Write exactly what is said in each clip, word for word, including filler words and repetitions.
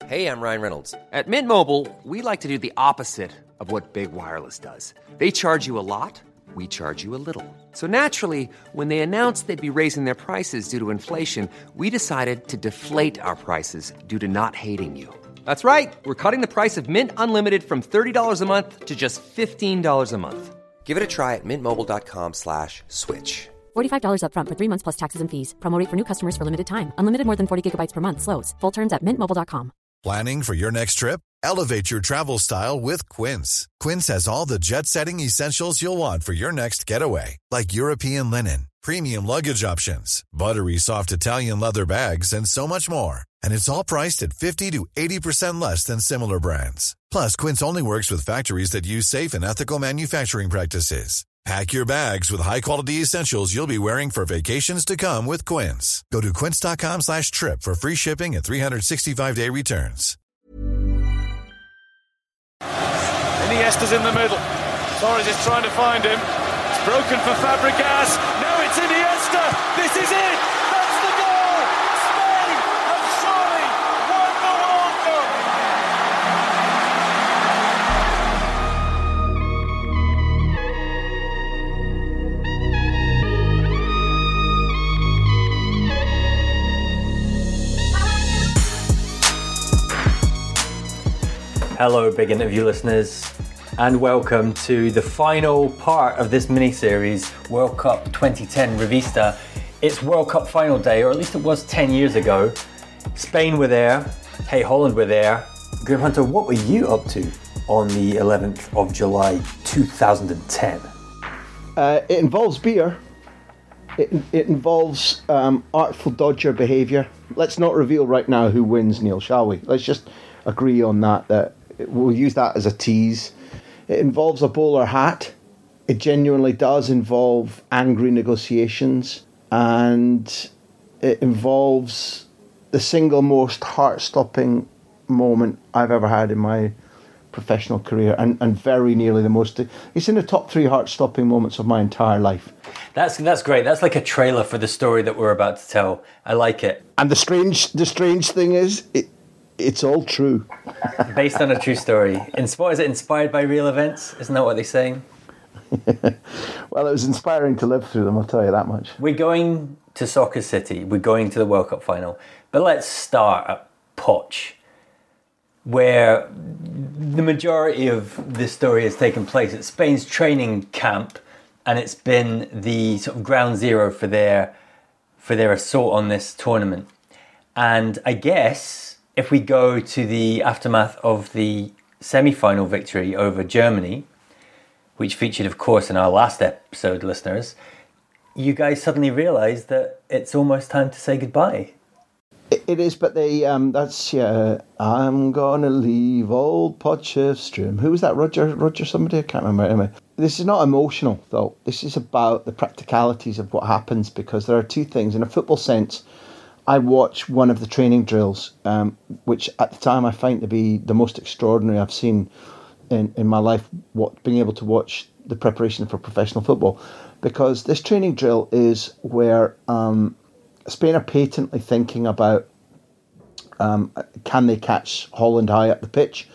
Hey, I'm Ryan Reynolds. At Mint Mobile, we like to do the opposite of what Big Wireless does. They charge you a lot, we charge you a little. So naturally, when they announced they'd be raising their prices due to inflation, we decided to deflate our prices due to not hating you. That's right. We're cutting the price of Mint Unlimited from thirty dollars a month to just fifteen dollars a month. Give it a try at mintmobile.com slash switch. forty-five dollars up front for three months plus taxes and fees. Promo rate for new customers for limited time. Unlimited more than forty gigabytes per month. Slows full terms at mint mobile dot com. Planning for your next trip? Elevate your travel style with Quince. Quince has all the jet-setting essentials you'll want for your next getaway, like European linen, premium luggage options, buttery soft Italian leather bags, and so much more. And it's all priced at fifty to eighty percent less than similar brands. Plus, Quince only works with factories that use safe and ethical manufacturing practices. Pack your bags with high-quality essentials you'll be wearing for vacations to come with Quince. Go to quince.com slash trip for free shipping and three sixty-five day returns. Iniesta's in the middle. Torres is trying to find him. It's broken for Fabregas. Now it's Iniesta. This is it. That's the goal. Spain have surely won the World Cup. Hello, big interview listeners, and welcome to the final part of this mini-series, World Cup twenty ten Revista. It's World Cup final day, or at least it was ten years ago. Spain were there, hey, Holland were there. Graham Hunter, what were you up to on the eleventh of July two thousand ten? Uh, it involves beer. It, it involves um, artful dodger behaviour. Let's not reveal right now who wins, Neil, shall we? Let's just agree on that, that we'll use that as a tease. It involves a bowler hat. It genuinely does involve angry negotiations, and it involves the single most heart-stopping moment I've ever had in my professional career, and, and very nearly the most. It's in the top three heart-stopping moments of my entire life. That's that's great. That's like a trailer for the story that we're about to tell. I like it. And the strange the strange thing is, it it's all true. Based on a true story. Inspired, is it inspired by real events? Isn't that what they're saying? Well, it was inspiring to live through them, I'll tell you that much. We're going to Soccer City. We're going to the World Cup final. But let's start at Poch, where the majority of this story has taken place at Spain's training camp, and it's been the sort of ground zero for their for their assault on this tournament. And I guess if we go to the aftermath of the semi-final victory over Germany, which featured, of course, in our last episode, listeners, you guys suddenly realised that it's almost time to say goodbye. It is, but they, um, that's, yeah, I'm gonna leave old Potchefstroom. Who was that, Roger, Roger somebody? I can't remember. Anyway, this is not emotional, though. This is about the practicalities of what happens, because there are two things. In a football sense, I watched one of the training drills, um, which at the time I find to be the most extraordinary I've seen in, in my life, what, being able to watch the preparation for professional football. Because this training drill is where um, Spain are patently thinking about um, can they catch Holland high up the pitch.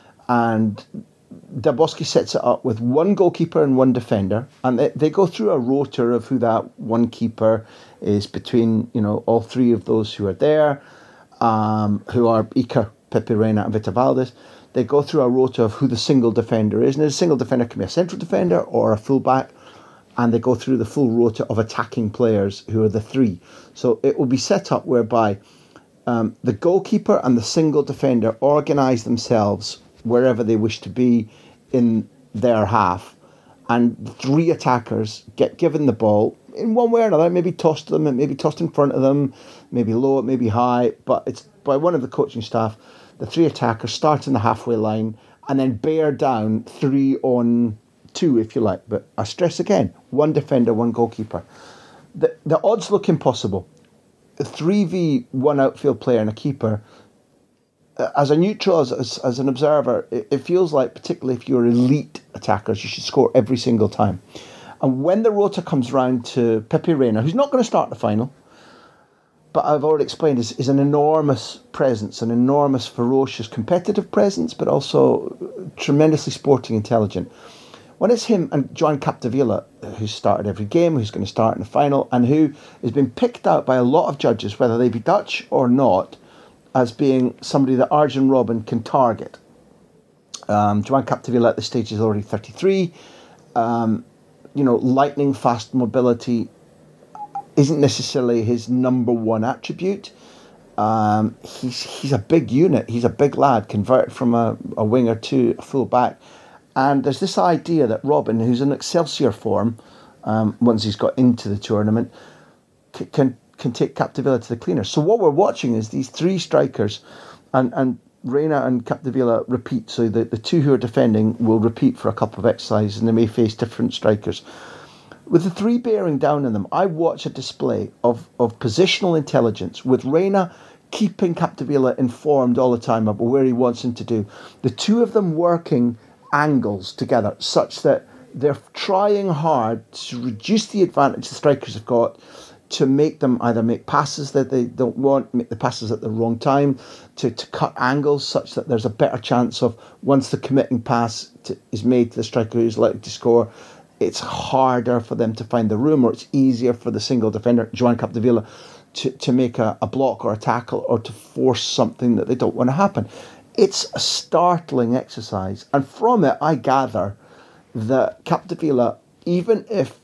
And Del Bosque sets it up with one goalkeeper and one defender, and they, they go through a rota of who that one keeper is between, you know, all three of those who are there, um, who are Iker, Pepe Reina and Vita Valdez. They go through a rota of who the single defender is, and a single defender can be a central defender or a fullback, and they go through the full rota of attacking players who are the three. So it will be set up whereby um, the goalkeeper and the single defender organise themselves wherever they wish to be in their half, and three attackers get given the ball in one way or another, maybe tossed to them, maybe tossed in front of them, maybe low, maybe high, but it's by one of the coaching staff. The three attackers start in the halfway line and then bear down three on two, if you like. But I stress again, one defender, one goalkeeper. The, the odds look impossible. A three v one outfield player and a keeper, as a neutral, as, as, as an observer, it, it feels like, particularly if you're elite attackers, you should score every single time. And when the rota comes round to Pepe Reina, who's not going to start the final, but I've already explained, is, is an enormous presence, an enormous, ferocious, competitive presence, but also tremendously sporting intelligent. When it's him and Joan Capdevila, who started every game, who's going to start in the final, and who has been picked out by a lot of judges, whether they be Dutch or not, as being somebody that Arjen Robben can target. Um, Joan Capdevila at this stage is already thirty-three. Um, you know, lightning fast mobility isn't necessarily his number one attribute. Um, he's he's a big unit. He's a big lad, converted from a, a winger to a full back. And there's this idea that Robben, who's in Excelsior form, um, once he's got into the tournament, c- can can take Capdevila to the cleaners. So what we're watching is these three strikers, and, and Reina and Capdevila repeat. So the, the two who are defending will repeat for a couple of exercises, and they may face different strikers. With the three bearing down on them, I watch a display of, of positional intelligence, with Reina keeping Capdevila informed all the time about where he wants him to do. The two of them working angles together such that they're trying hard to reduce the advantage the strikers have got, to make them either make passes that they don't want, make the passes at the wrong time, to, to cut angles such that there's a better chance of, once the committing pass to, is made to the striker who's likely to score, it's harder for them to find the room, or it's easier for the single defender, Joan Capdevila, to, to make a, a block or a tackle, or to force something that they don't want to happen. It's a startling exercise. And from it, I gather that Capdevila, even if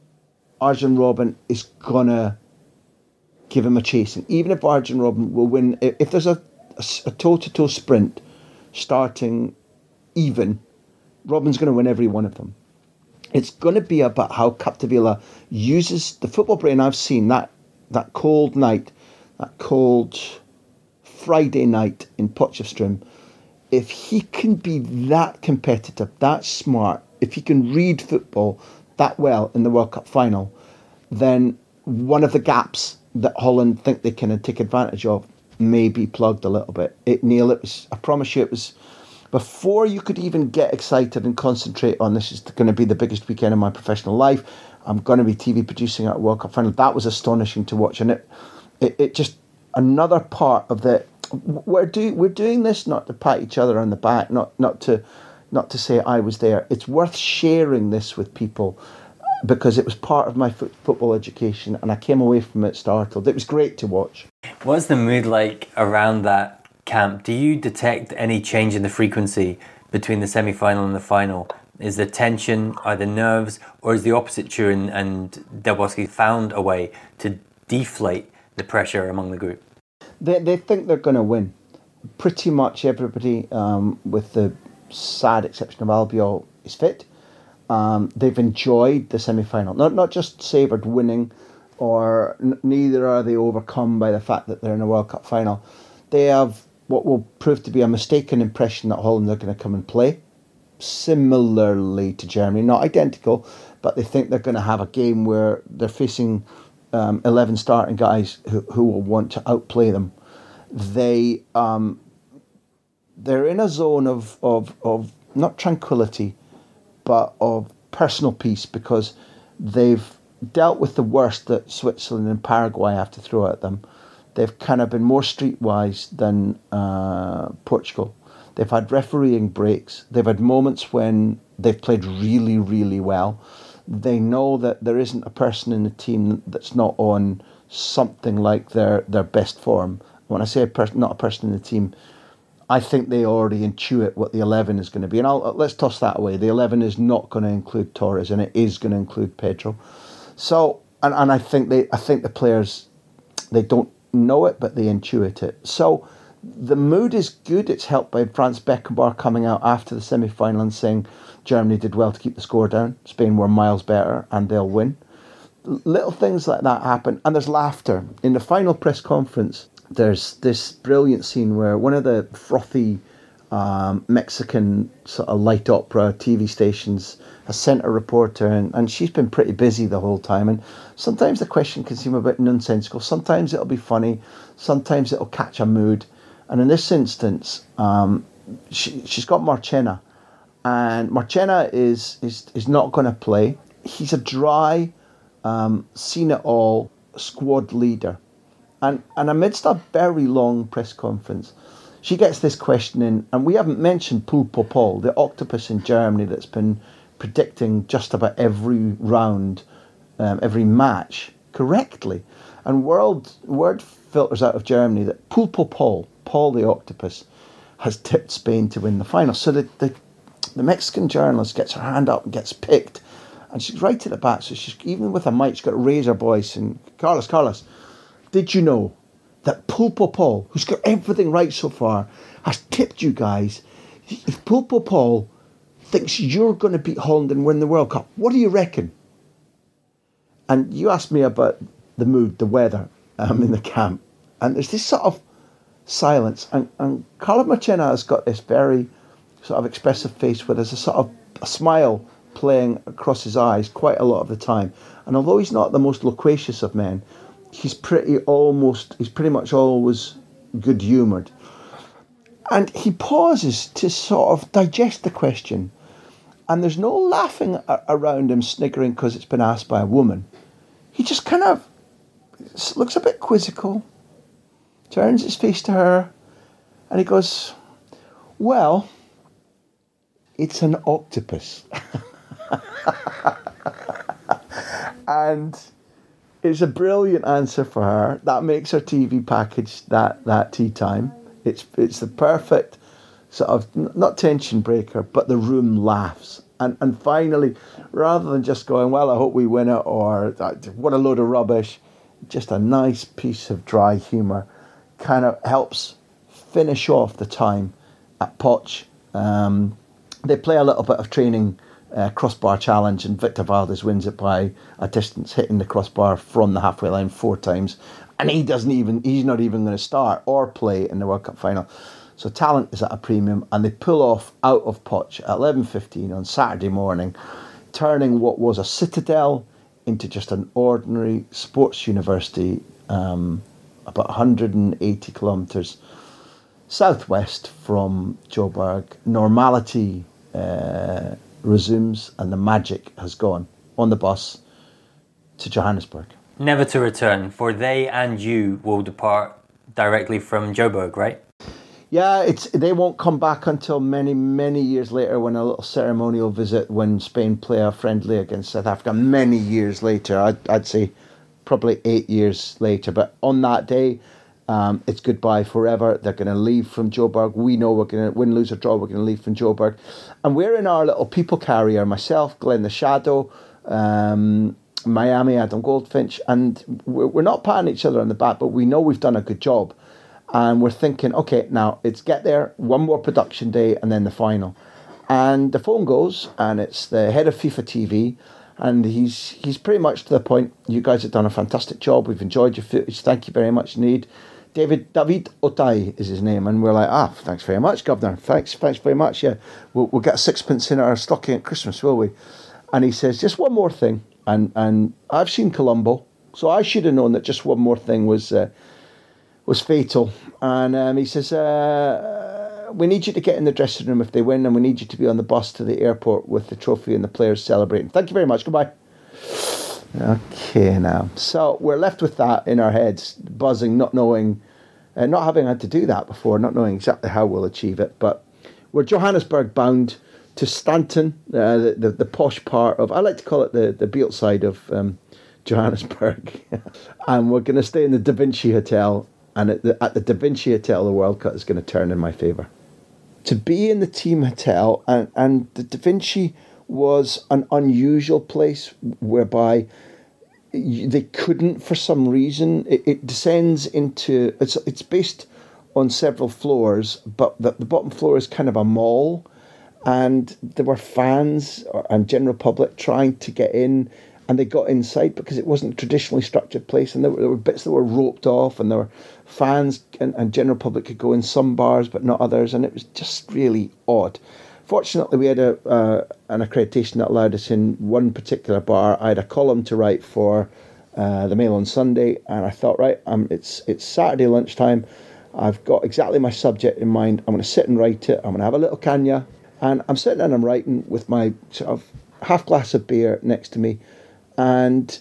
Arjen Robben is going to give him a chasing, even if Arjen Robben will win, if there's a, a, a toe-to-toe sprint starting even, Robben's going to win every one of them. It's going to be about how Capdevila uses the football brain I've seen that that cold night, that cold Friday night in Potchefstroom. If he can be that competitive, that smart, if he can read football that well in the World Cup final, then one of the gaps that Holland think they can take advantage of may be plugged a little bit. It, Neil, it was, I promise you, it was before you could even get excited and concentrate on this is going to be the biggest weekend of my professional life. I'm going to be T V producing at a World Cup final. That was astonishing to watch, and it, it, it just another part of the. We're doing we're doing this not to pat each other on the back, not not to not to say I was there. It's worth sharing this with people because it was part of my fo- football education, and I came away from it startled. It was great to watch. What's the mood like around that camp? Do you detect any change in the frequency between the semi-final and the final? Is there tension, are there nerves, or is the opposite true and, and Del Bosque found a way to deflate the pressure among the group? They they think they're going to win. Pretty much everybody, um, with the sad exception of Albiol, is fit. Um, they've enjoyed the semi-final. Not not just savoured winning, or n- neither are they overcome by the fact that they're in a World Cup final. They have what will prove to be a mistaken impression that Holland are going to come and play similarly to Germany, not identical, but they think they're going to have a game where they're facing um, eleven starting guys who, who will want to outplay them. They um, they're in a zone of, of of not tranquility, but of personal peace, because they've dealt with the worst that Switzerland and Paraguay have to throw at them. They've kind of been more streetwise than uh, Portugal. They've had refereeing breaks. They've had moments when they've played really, really well. They know that there isn't a person in the team that's not on something like their, their best form. When I say a person, not a person in the team, I think they already intuit what the eleven is going to be. And I'll, let's toss that away. The eleven is not going to include Torres, and it is going to include Pedro. So, and, and I think they, I think the players, they don't know it, but they intuit it. So the mood is good. It's helped by Franz Beckenbauer coming out after the semi-final and saying Germany did well to keep the score down. Spain were miles better and they'll win. Little things like that happen, and there's laughter. In the final press conference, there's this brilliant scene where one of the frothy um, Mexican sort of light opera T V stations has sent a reporter, and, and she's been pretty busy the whole time. And sometimes the question can seem a bit nonsensical. Sometimes it'll be funny. Sometimes it'll catch a mood. And in this instance, um, she, she's got Marchena, and Marchena is is is not going to play. He's a dry, um, seen it all squad leader, And, and amidst a very long press conference, she gets this question in, and we haven't mentioned Poul Popol, the octopus in Germany that's been predicting just about every round, um, every match correctly. And world word filters out of Germany that Poul Popol, Paul the octopus, has tipped Spain to win the final. So the, the, the Mexican journalist gets her hand up and gets picked, and she's right at the back. So she's, even with a mic, she's got to raise her voice. And Carlos, Carlos, did you know that Poul Popol, who's got everything right so far, has tipped you guys? If Poul Popol thinks you're going to beat Holland and win the World Cup, what do you reckon? And you asked me about the mood, the weather um, in the camp. And there's this sort of silence. And, and Carlo Marchena has got this very sort of expressive face where there's a sort of a smile playing across his eyes quite a lot of the time. And although he's not the most loquacious of men, he's pretty almost, he's pretty much always good-humoured. And he pauses to sort of digest the question. And there's no laughing around him, sniggering because it's been asked by a woman. He just kind of looks a bit quizzical, turns his face to her, and he goes, well, it's an octopus. And it's a brilliant answer for her. That makes her T V package that, that tea time. It's it's the perfect sort of, not tension breaker, but the room laughs. And and finally, rather than just going, well, I hope we win it, or what a load of rubbish, just a nice piece of dry humour kind of helps finish off the time at Poch. Um, they play a little bit of training uh, crossbar challenge, and Victor Valdez wins it by a distance, hitting the crossbar from the halfway line four times. And he doesn't even, he's not even going to start or play in the World Cup final. So talent is at a premium, and they pull off out of Poch at eleven fifteen on Saturday morning, turning what was a citadel into just an ordinary sports university, um, about one hundred eighty kilometres southwest from Joburg. Normality uh, resumes, and the magic has gone on the bus to Johannesburg. Never to return, for they and you will depart directly from Joburg, right? Yeah, it's they won't come back until many, many years later, when a little ceremonial visit when Spain play a friendly against South Africa. Many years later, I'd, I'd say probably eight years later. But on that day, um, it's goodbye forever. They're going to leave from Joburg. We know we're going to win, lose or draw. We're going to leave from Joburg. And we're in our little people carrier, myself, Glenn the Shadow, um, Miami, Adam Goldfinch. And we're, we're not patting each other on the back, but we know we've done a good job. And we're thinking, okay, now it's get there, one more production day, and then the final. And the phone goes, and it's the head of FIFA T V, and he's he's pretty much to the point, you guys have done a fantastic job, we've enjoyed your footage, thank you very much indeed. David David Otai is his name, and we're like, ah, thanks very much, Governor, thanks, thanks very much, yeah. We'll, we'll get a sixpence in our stocking at Christmas, will we? And he says, just one more thing, and, and I've seen Colombo, so I should have known that just one more thing was... Uh, was fatal. And um, he says, uh, we need you to get in the dressing room if they win, and we need you to be on the bus to the airport with the trophy and the players celebrating. Thank you very much. Goodbye. Okay, now. So we're left with that in our heads, buzzing, not knowing, uh, not having had to do that before, not knowing exactly how we'll achieve it. But we're Johannesburg bound to Stanton, uh, the, the, the posh part of, I like to call it the, the Bealt side of um, Johannesburg. And we're going to stay in the Da Vinci Hotel. And at the, at the Da Vinci Hotel, the World Cup is going to turn in my favour. To be in the team hotel, and, and the Da Vinci was an unusual place whereby they couldn't, for some reason, it, it descends into, it's it's based on several floors, but the, the bottom floor is kind of a mall, and there were fans and general public trying to get in, and they got inside because it wasn't a traditionally structured place, and there were, there were bits that were roped off, and there were fans and, and general public could go in some bars but not others, and it was just really odd. Fortunately, we had a uh, an accreditation that allowed us in one particular bar. I had a column to write for uh, the Mail on Sunday, and I thought, right, um, it's it's Saturday lunchtime. I've got exactly my subject in mind. I'm going to sit and write it. I'm going to have a little canya, and I'm sitting and I'm writing with my sort of half glass of beer next to me. And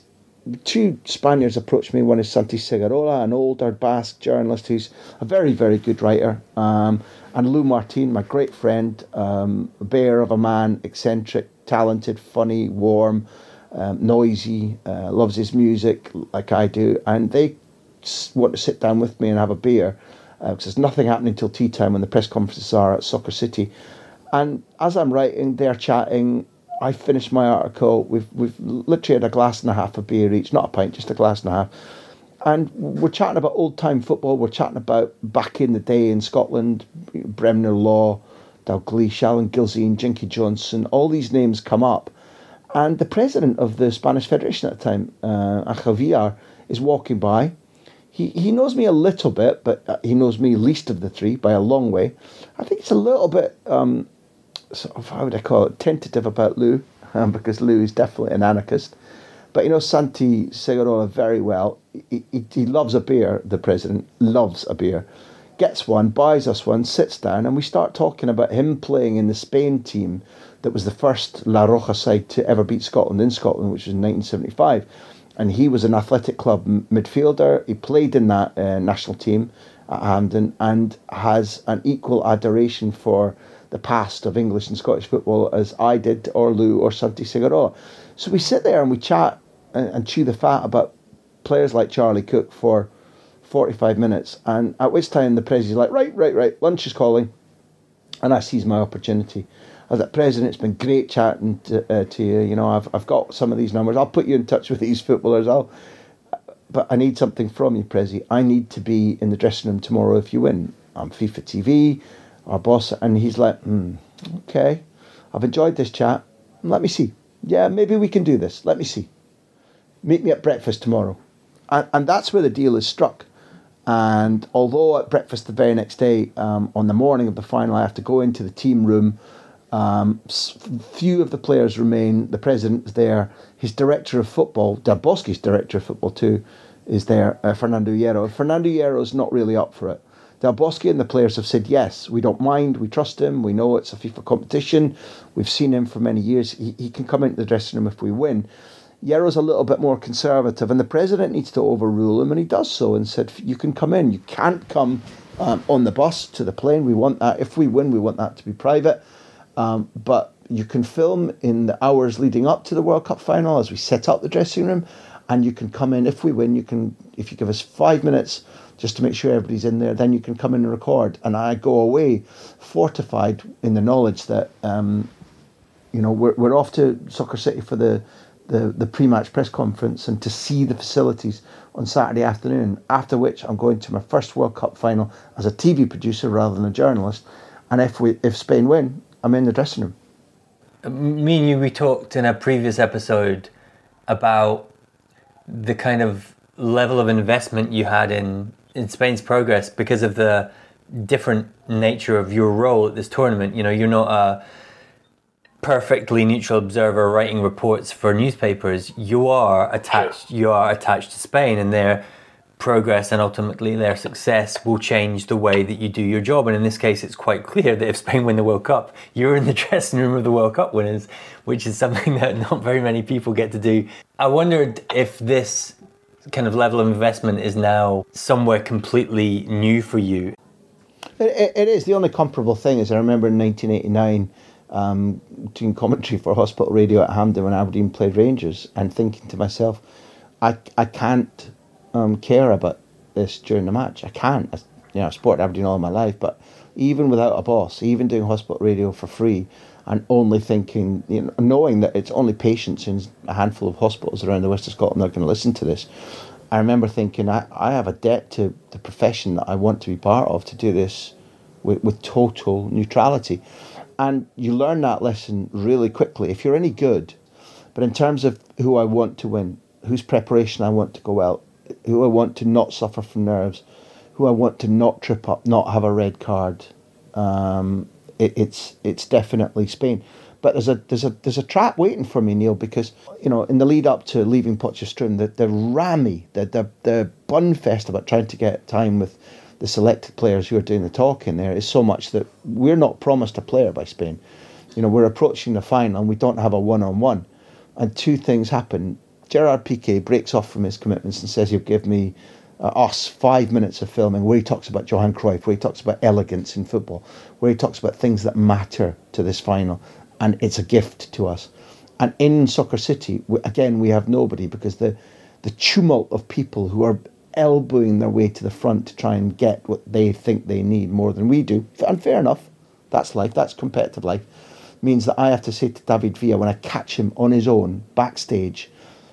two Spaniards approached me. One is Santi Segurola, an older Basque journalist who's a very, very good writer. Um, and Lou Martin, my great friend, um, a bear of a man, eccentric, talented, funny, warm, um, noisy, uh, loves his music like I do. And they want to sit down with me and have a beer because uh, there's nothing happening till tea time when the press conferences are at Soccer City. And as I'm writing, they're chatting. I finished my article. We've we've literally had a glass and a half of beer each, not a pint, just a glass and a half. And we're chatting about old-time football. We're chatting about back in the day in Scotland, Bremner Law, Dalglish, Alan Gilzean, Jinky Johnson, all these names come up. And the president of the Spanish Federation at the time, uh, Angel Villar, is walking by. He he knows me a little bit, but he knows me least of the three by a long way. I think it's a little bit... Um, sort of, how would I call it, tentative about Lou, um, because Lou is definitely an anarchist. But you know Santi Segurola very well. He, he, he loves a beer, the president, loves a beer. Gets one, buys us one, sits down, and we start talking about him playing in the Spain team that was the first La Roja side to ever beat Scotland in Scotland, which was in nineteen seventy-five. And he was an athletic club midfielder. He played in that uh, national team at Hampden and has an equal adoration for the past of English and Scottish football as I did, or Lou, or Santi Segurola. So we sit there and we chat and, and chew the fat about players like Charlie Cook for forty-five minutes, and at which time the president's like, right, right, right, lunch is calling, and I seize my opportunity. I was like, President, it's been great chatting to, uh, to you. You know, I've I've got some of these numbers. I'll put you in touch with these footballers. I'll, but I need something from you, Prezi. I need to be in the dressing room tomorrow if you win. I'm FIFA T V. Our boss, and he's like, hmm, okay, I've enjoyed this chat. Let me see. Yeah, maybe we can do this. Let me see. Meet me at breakfast tomorrow. And, and that's where the deal is struck. And although at breakfast the very next day, um, on the morning of the final, I have to go into the team room, um, few of the players remain. The president is there. His director of football, Del Bosque's director of football too, is there, uh, Fernando Hierro. Fernando Hierro's not really up for it. Del Bosque and the players have said, yes, we don't mind, we trust him, we know it's a FIFA competition, we've seen him for many years, he, he can come into the dressing room if we win. Hierro's a little bit more conservative, and the president needs to overrule him, and he does so, and said, you can come in, you can't come um, on the bus to the plane, we want that, if we win, we want that to be private, um, but you can film in the hours leading up to the World Cup final as we set up the dressing room, and you can come in, if we win, you can, if you give us five minutes just to make sure everybody's in there, then you can come in and record. And I go away fortified in the knowledge that, um, you know, we're we're off to Soccer City for the, the, the pre-match press conference and to see the facilities on Saturday afternoon, after which I'm going to my first World Cup final as a T V producer rather than a journalist. And if we if Spain win, I'm in the dressing room. Me and you, we talked in a previous episode about the kind of level of investment you had in in Spain's progress because of the different nature of your role at this tournament. You know, you're not a perfectly neutral observer writing reports for newspapers. You are attached. You are attached to Spain, and their progress and ultimately their success will change the way that you do your job. And in this case, it's quite clear that if Spain win the World Cup, you're in the dressing room of the World Cup winners, which is something that not very many people get to do. I wondered if this kind of level of investment is now somewhere completely new for you. It, it, it is. The only comparable thing is I remember in nineteen eighty-nine um, doing commentary for Hospital Radio at Hampden when Aberdeen played Rangers and thinking to myself, I I can't um, care about this during the match. I can't. I, you know, I've supported Aberdeen all my life, but even without a boss, even doing Hospital Radio for free and only thinking, you know, knowing that it's only patients in a handful of hospitals around the west of Scotland that are going to listen to this, I remember thinking, I, I have a debt to the profession that I want to be part of to do this with, with total neutrality. And you learn that lesson really quickly. If you're any good, but in terms of who I want to win, whose preparation I want to go well, who I want to not suffer from nerves, who I want to not trip up, not have a red card, um, it, it's it's definitely Spain. But there's a there's a there's a trap waiting for me, Neil, because you know in the lead up to leaving Potchefstroom, the the rammy, the the the bun fest about trying to get time with the selected players who are doing the talking there is so much that we're not promised a player by Spain. You know, we're approaching the final and we don't have a one on one, and two things happen. Gerard Piqué breaks off from his commitments and says he'll give me uh, us five minutes of filming where he talks about Johan Cruyff, where he talks about elegance in football, where he talks about things that matter to this final, and it's a gift to us. And in Soccer City, we, again, we have nobody, because the the tumult of people who are elbowing their way to the front to try and get what they think they need more than we do, and fair enough, that's life, that's competitive life, means that I have to say to David Villa, when I catch him on his own backstage,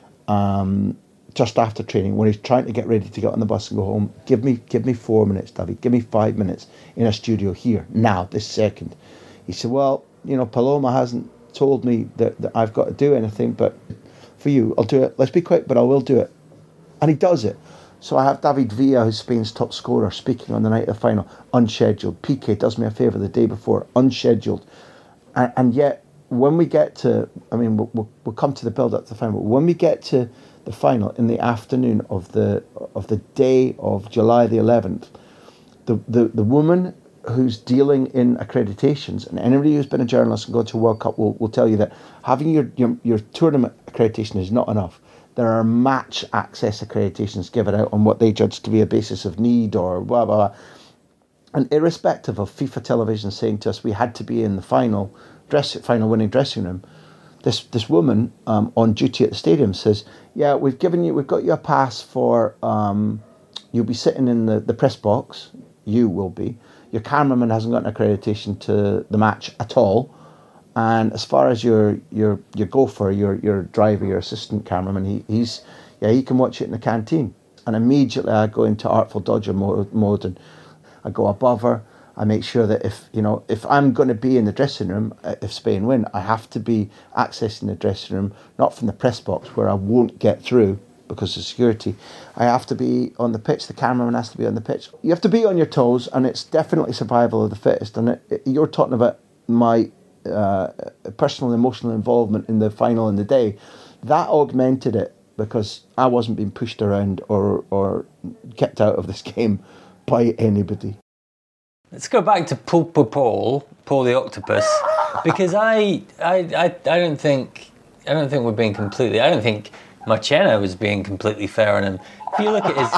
um, just after training, when he's trying to get ready to get on the bus and go home, give me give me four minutes, David, give me five minutes in a studio here, now, this second. He said, well, you know, Paloma hasn't told me that, that I've got to do anything, but for you, I'll do it. Let's be quick, but I will do it. And he does it. So I have David Villa, who's Spain's top scorer, speaking on the night of the final, unscheduled. Piqué does me a favour the day before, unscheduled. And, and yet, when we get to, I mean, we'll, we'll, we'll come to the build-up to the final, but when we get to the final in the afternoon of the of the day of July the eleventh, the, the, the woman who's dealing in accreditations, and anybody who's been a journalist and gone to a World Cup will, will tell you that having your, your, your tournament accreditation is not enough. There are match access accreditations given out on what they judge to be a basis of need or blah, blah, blah. And irrespective of FIFA television saying to us we had to be in the final dress, final winning dressing room, this this woman um, on duty at the stadium says, yeah, we've given you, we've got you a pass for, um, you'll be sitting in the, the press box, you will be. Your cameraman hasn't got an accreditation to the match at all. And as far as your your your gopher, your your driver, your assistant cameraman, he, he's yeah he can watch it in the canteen. And immediately I go into Artful Dodger mode, mode and I go above her. I make sure that if you know if I'm going to be in the dressing room, if Spain win, I have to be accessing the dressing room not from the press box where I won't get through because of security. I have to be on the pitch. The cameraman has to be on the pitch. You have to be on your toes, and it's definitely survival of the fittest. And it, it, you're talking about my uh, personal emotional involvement in the final in the day. That augmented it because I wasn't being pushed around or or kept out of this game by anybody. Let's go back to Paul, Paul, Paul, Paul the Octopus, because I, I, I, I don't think, I don't think we're being completely. I don't think Marchena was being completely fair on him. If you look at his,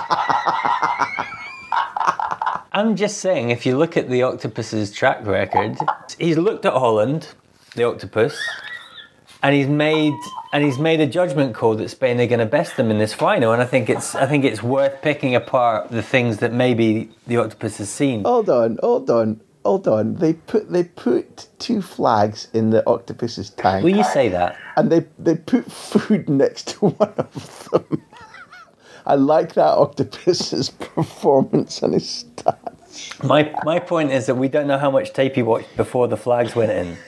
I'm just saying, if you look at the Octopus's track record, he's looked at Holland, the Octopus, and he's made and he's made a judgment call that Spain are going to best them in this final. And I think it's I think it's worth picking apart the things that maybe the Octopus has seen. Hold on, hold on, hold on. They put they put two flags in the Octopus's tank. Will you say that? And they they put food next to one of them. I like that Octopus's performance and his stats. My my point is that we don't know how much tape he watched before the flags went in.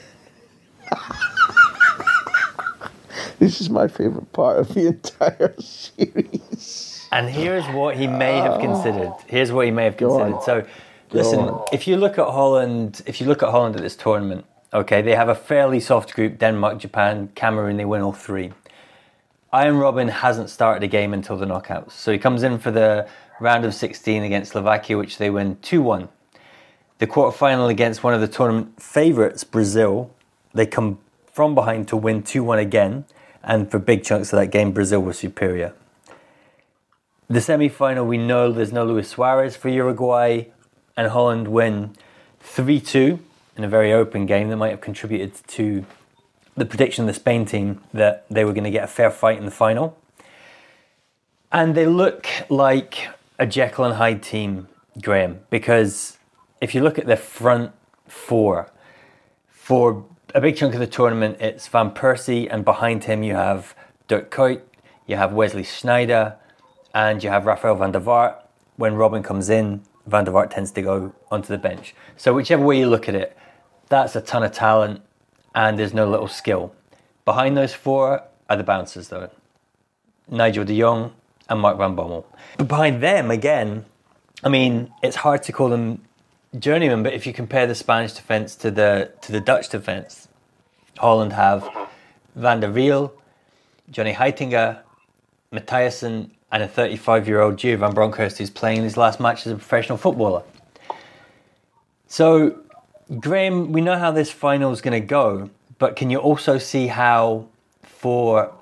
This is my favourite part of the entire series. And here's what he may have considered. Here's what he may have considered. So, listen, if you look at Holland, if you look at Holland at this tournament, okay, they have a fairly soft group: Denmark, Japan, Cameroon. They win all three. Arjen Robben hasn't started a game until the knockouts, so he comes in for the round of sixteen against Slovakia, which they win two one. The quarterfinal against one of the tournament favourites, Brazil, they come from behind to win two one again. And for big chunks of that game, Brazil was superior. The semi-final, we know there's no Luis Suarez for Uruguay, and Holland win three two in a very open game that might have contributed to the prediction of the Spain team that they were going to get a fair fight in the final. And they look like a Jekyll and Hyde team, Graham, because if you look at their front four, for a big chunk of the tournament, it's Van Persie, and behind him you have Dirk Kuyt, you have Wesley Sneijder, and you have Rafael van der Vaart. When Robben comes in, Van der Vaart tends to go onto the bench. So whichever way you look at it, that's a ton of talent, and there's no little skill. Behind those four are the bouncers, though. Nigel de Jong and Mark van Bommel. But behind them, again, I mean, it's hard to call them journeyman, but if you compare the Spanish defence to the to the Dutch defence, Holland have Van der Wiel, Johnny Heitinga, Mathiasen, and a thirty-five-year-old Gio van Bronckhorst who's playing his last match as a professional footballer. So, Graham, we know how this final is going to go, but can you also see how, for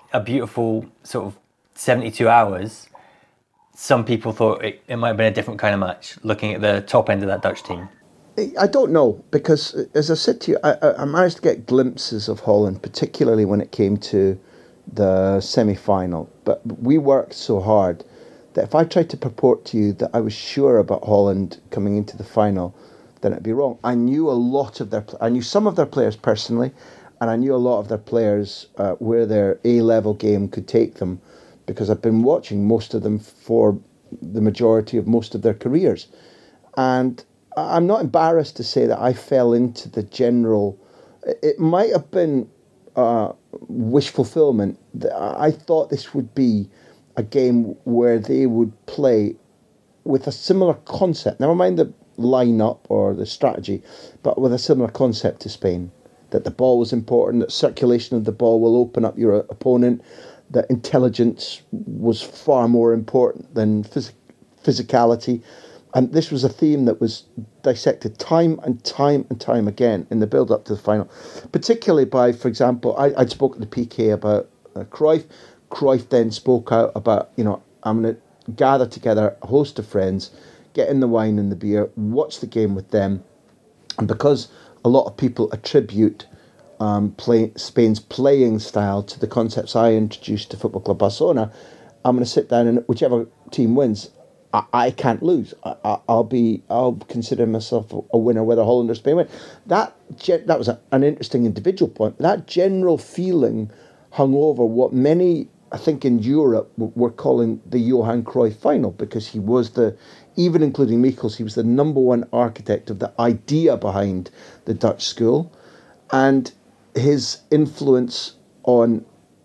a beautiful sort of seventy-two hours, some people thought it, it might have been a different kind of match, looking at the top end of that Dutch team. I don't know, because as I said to you, I, I managed to get glimpses of Holland, particularly when it came to the semi-final. But we worked so hard that if I tried to purport to you that I was sure about Holland coming into the final, then it'd be wrong. I knew a lot of their, I knew some of their players personally, and I knew a lot of their players uh, where their A-level game could take them, because I've been watching most of them for the majority of most of their careers. And I'm not embarrassed to say that I fell into the general... It might have been uh, wish fulfillment. I thought this would be a game where they would play with a similar concept. Never mind the line-up or the strategy, but with a similar concept to Spain. That the ball was important, that circulation of the ball will open up your opponent, that intelligence was far more important than phys- physicality. And this was a theme that was dissected time and time and time again in the build-up to the final. Particularly by, for example, I, I'd spoken to P K about uh, Cruyff. Cruyff then spoke out about, you know, I'm going to gather together a host of friends, get in the wine and the beer, watch the game with them. And because a lot of people attribute um, play, Spain's playing style to the concepts I introduced to Football Club Barcelona, I'm going to sit down and whichever team wins, I, I can't lose. I, I'll be. I'll consider myself a winner whether Holland or Spain win. That that was a, an interesting individual point. That general feeling hung over what many, I think, in Europe were calling the Johan Cruyff final, because he was the, even including Michels, he was the number one architect of the idea behind the Dutch school, and his influence on,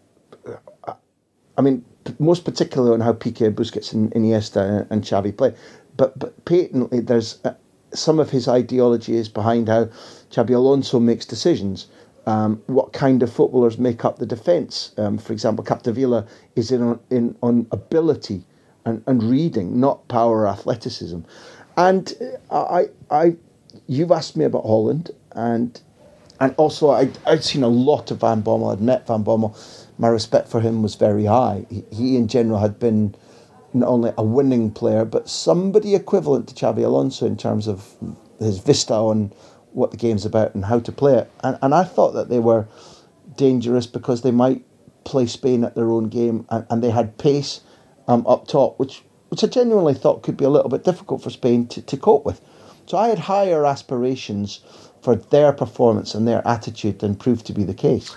I mean, most particularly on how Piqué, Busquets and Iniesta and Xavi play. But, but patently, there's uh, some of his ideology is behind how Xabi Alonso makes decisions. Um, what kind of footballers make up the defence? Um, for example, Capdevila is in on, in on ability and, and reading, not power or athleticism. And I, I, you've asked me about Holland, and and also I, I'd seen a lot of Van Bommel. I'd met Van Bommel. My respect for him was very high. He, he in general had been not only a winning player, but somebody equivalent to Xabi Alonso in terms of his vista on what the game's about and how to play it. And, and I thought that they were dangerous because they might play Spain at their own game, and, and they had pace um, up top, which which I genuinely thought could be a little bit difficult for Spain to, to cope with. So I had higher aspirations for their performance and their attitude, and proved to be the case.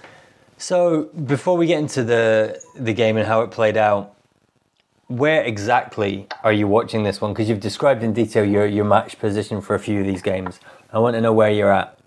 So before we get into the the game and how it played out, where exactly are you watching this one? Because you've described in detail your, your match position for a few of these games. I want to know where you're at.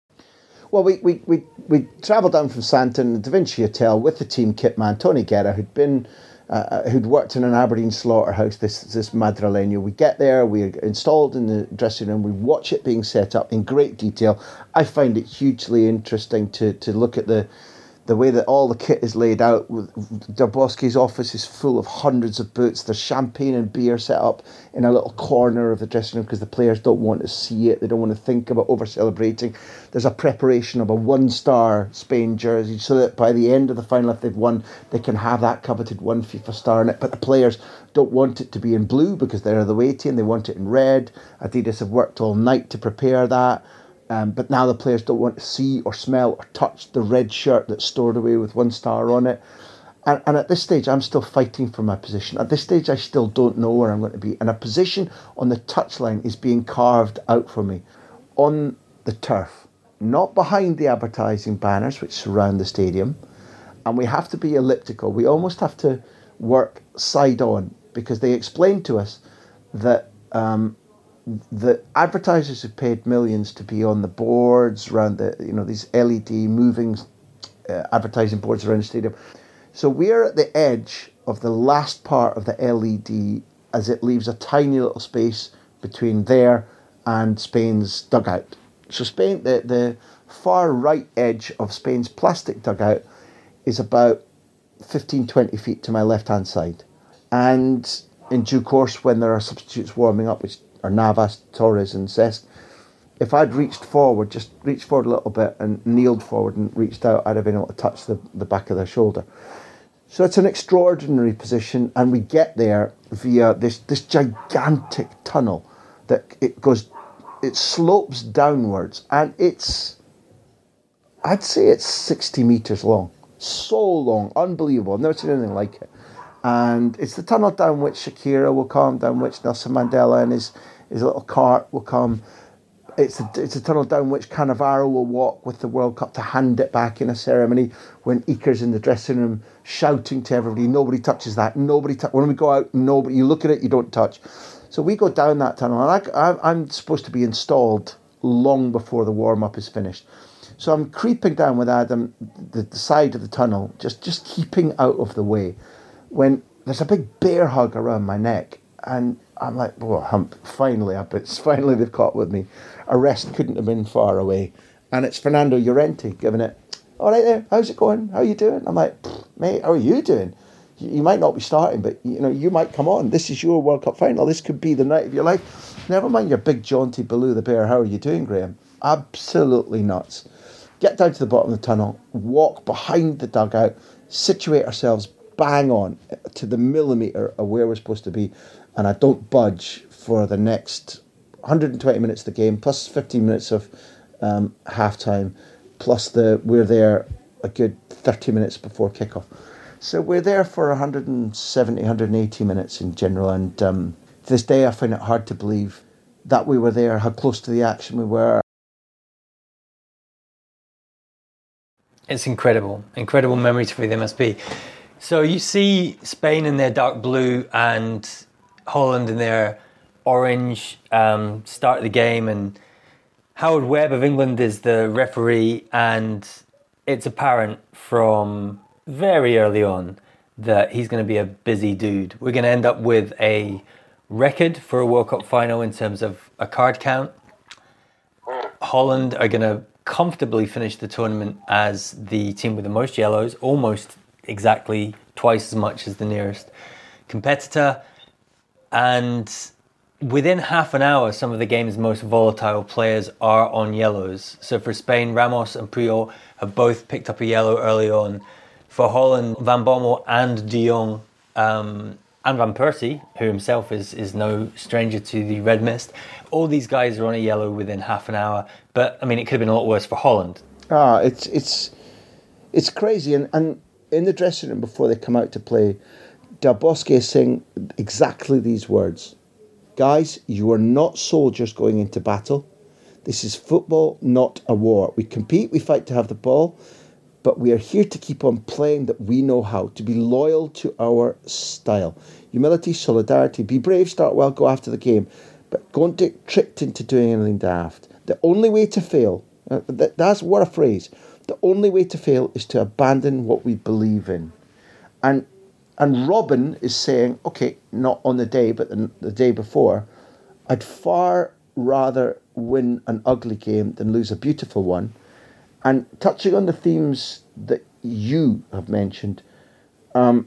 Well, we we we, we travelled down from Santon, the Da Vinci Hotel, with the team kit man, Tony Guerra, who'd been uh, who'd worked in an Aberdeen slaughterhouse, this this Madrileño. We get there, we're installed in the dressing room, we watch it being set up in great detail. I find it hugely interesting to to look at the the way that all the kit is laid out. Dabrowski's office is full of hundreds of boots. There's champagne and beer set up in a little corner of the dressing room because the players don't want to see it. They don't want to think about over-celebrating. There's a preparation of a one-star Spain jersey so that by the end of the final, if they've won, they can have that coveted one FIFA star in it. But the players don't want it to be in blue because they're the away team. They want it in red. Adidas have worked all night to prepare that. Um, but now the players don't want to see or smell or touch the red shirt that's stored away with one star on it. And, and at this stage, I'm still fighting for my position. At this stage, I still don't know where I'm going to be. And a position on the touchline is being carved out for me on the turf, not behind the advertising banners which surround the stadium. And we have to be elliptical. We almost have to work side on, because they explained to us that um, the advertisers have paid millions to be on the boards around the, you know, these L E D moving uh, advertising boards around the stadium. So we're at the edge of the last part of the L E D as it leaves a tiny little space between there and Spain's dugout. So Spain, the, the far right edge of Spain's plastic dugout is about fifteen, twenty feet to my left-hand side. And in due course, when there are substitutes warming up, which are Navas, Torres and Cesc, if I'd reached forward, just reached forward a little bit and kneeled forward and reached out, I'd have been able to touch the, the back of their shoulder. So it's an extraordinary position, and we get there via this this gigantic tunnel that it goes, it slopes downwards, and it's, I'd say it's sixty metres long. So long, unbelievable. I've never seen anything like it. And it's the tunnel down which Shakira will come, down which Nelson Mandela and his, his little cart will come. It's a, it's a tunnel down which Cannavaro will walk with the World Cup to hand it back in a ceremony when Iker's in the dressing room shouting to everybody, nobody touches that, nobody touch. When we go out, nobody, you look at it, you don't touch. So we go down that tunnel, and I, I, I'm supposed to be installed long before the warm-up is finished. So I'm creeping down with Adam, the, the side of the tunnel, just, just keeping out of the way, when there's a big bear hug around my neck, and I'm like, well, I'm finally up. It's finally they've caught with me. Arrest couldn't have been far away. And it's Fernando Llorente giving it, all right there, how's it going? How are you doing? I'm like, mate, how are you doing? You, you might not be starting, but you know, you might come on. This is your World Cup final. This could be the night of your life. Never mind your big jaunty Baloo the bear. How are you doing, Graham? Absolutely nuts. Get down to the bottom of the tunnel, walk behind the dugout, situate ourselves bang on to the millimetre of where we're supposed to be, and I don't budge for the next one hundred twenty minutes of the game, plus fifteen minutes of um, half-time, plus the we're there a good thirty minutes before kickoff. So we're there for one hundred seventy, one hundred eighty minutes in general, and um, to this day I find it hard to believe that we were there, how close to the action we were. It's incredible, incredible memories for them must be. So you see Spain in their dark blue and Holland in their orange um, start the game, and Howard Webb of England is the referee, and it's apparent from very early on that he's going to be a busy dude. We're going to end up with a record for a World Cup final in terms of a card count. Holland are going to comfortably finish the tournament as the team with the most yellows, almost exactly twice as much as the nearest competitor. And within half an hour, some of the game's most volatile players are on yellows. So for Spain, Ramos and Puyol have both picked up a yellow early on. For Holland, Van Bommel and De Jong um, and Van Persie, who himself is, is no stranger to the red mist, all these guys are on a yellow within half an hour. But, I mean, it could have been a lot worse for Holland. Ah, it's it's it's crazy. And, and in the dressing room before they come out to play, Del Bosque is saying exactly these words. Guys, you are not soldiers going into battle. This is football, not a war. We compete, we fight to have the ball, but we are here to keep on playing that we know how, to be loyal to our style. Humility, solidarity, be brave, start well, go after the game, but don't get tricked into doing anything daft. The only way to fail, uh, that, that's what a phrase, the only way to fail is to abandon what we believe in. And and Robin is saying, okay, not on the day, but the, the day before, I'd far rather win an ugly game than lose a beautiful one. And touching on the themes that you have mentioned, um,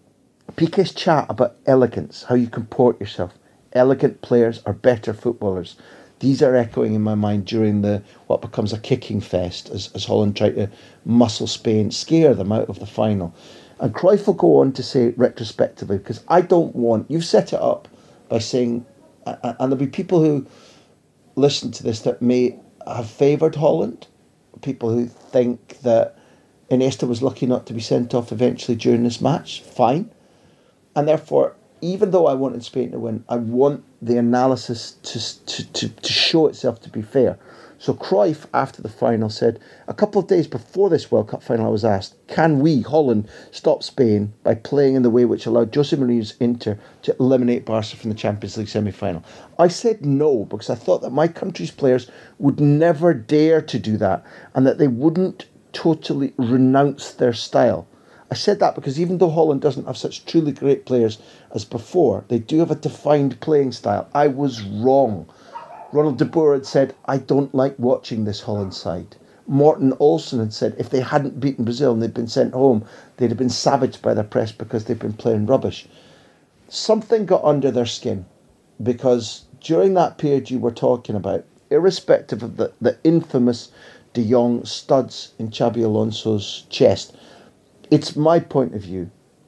Piqué's chat about elegance, how you comport yourself. Elegant players are better footballers. These are echoing in my mind during the what becomes a kicking fest as, as Holland try to muscle Spain, scare them out of the final. And Cruyff will go on to say retrospectively, because I don't want, you've set it up by saying, and there'll be people who listen to this that may have favoured Holland, people who think that Iniesta was lucky not to be sent off eventually during this match, fine. And therefore, even though I wanted Spain to win, I want the analysis to, to, to, to show itself to be fair. So Cruyff, after the final, said, a couple of days before this World Cup final, I was asked, can we, Holland, stop Spain by playing in the way which allowed Jose Mourinho's Inter to eliminate Barca from the Champions League semi-final? I said no, because I thought that my country's players would never dare to do that, and that they wouldn't totally renounce their style. I said that because even though Holland doesn't have such truly great players as before, they do have a defined playing style. I was wrong. Ronald de Boer had said, I don't like watching this Holland side. Morten Olsen had said if they hadn't beaten Brazil and they'd been sent home, they'd have been savaged by their press because they've been playing rubbish. Something got under their skin, because during that period you were talking about, irrespective of the, the infamous De Jong studs in Xabi Alonso's chest, it's my point of view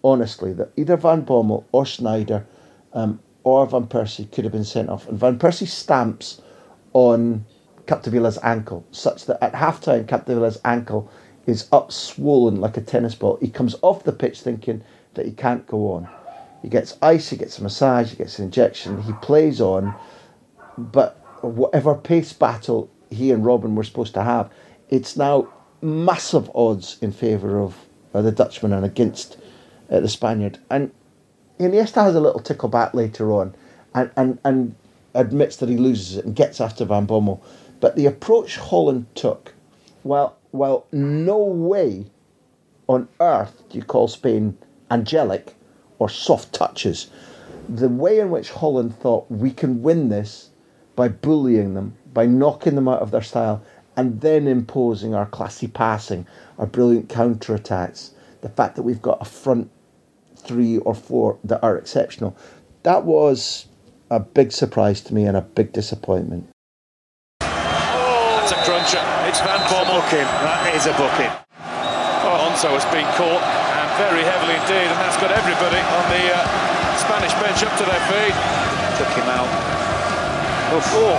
honestly, that either Van Bommel or Sneijder um, or Van Persie could have been sent off. And Van Persie stamps on Capdevilla's ankle, such that at halftime Capdevilla's ankle is up swollen like a tennis ball. He comes off the pitch thinking that he can't go on. He gets ice, he gets a massage, he gets an injection, he plays on, but whatever pace battle he and Robben were supposed to have, it's now massive odds in favour of uh, the Dutchman and against uh, the Spaniard. And Iniesta has a little tickle back later on and, and, and admits that he loses it and gets after Van Bommel. But the approach Holland took, well, well, no way on earth do you call Spain angelic or soft touches. The way in which Holland thought we can win this by bullying them, by knocking them out of their style, and then imposing our classy passing, our brilliant counter-attacks, the fact that we've got a front three or four that are exceptional, that was a big surprise to me and a big disappointment. That's a cruncher. It's Van Bommel. That is a booking. Oh, Alonso has been caught, and very heavily indeed, and that's got everybody on the uh, Spanish bench up to their feet. Took him out. Oh, oh.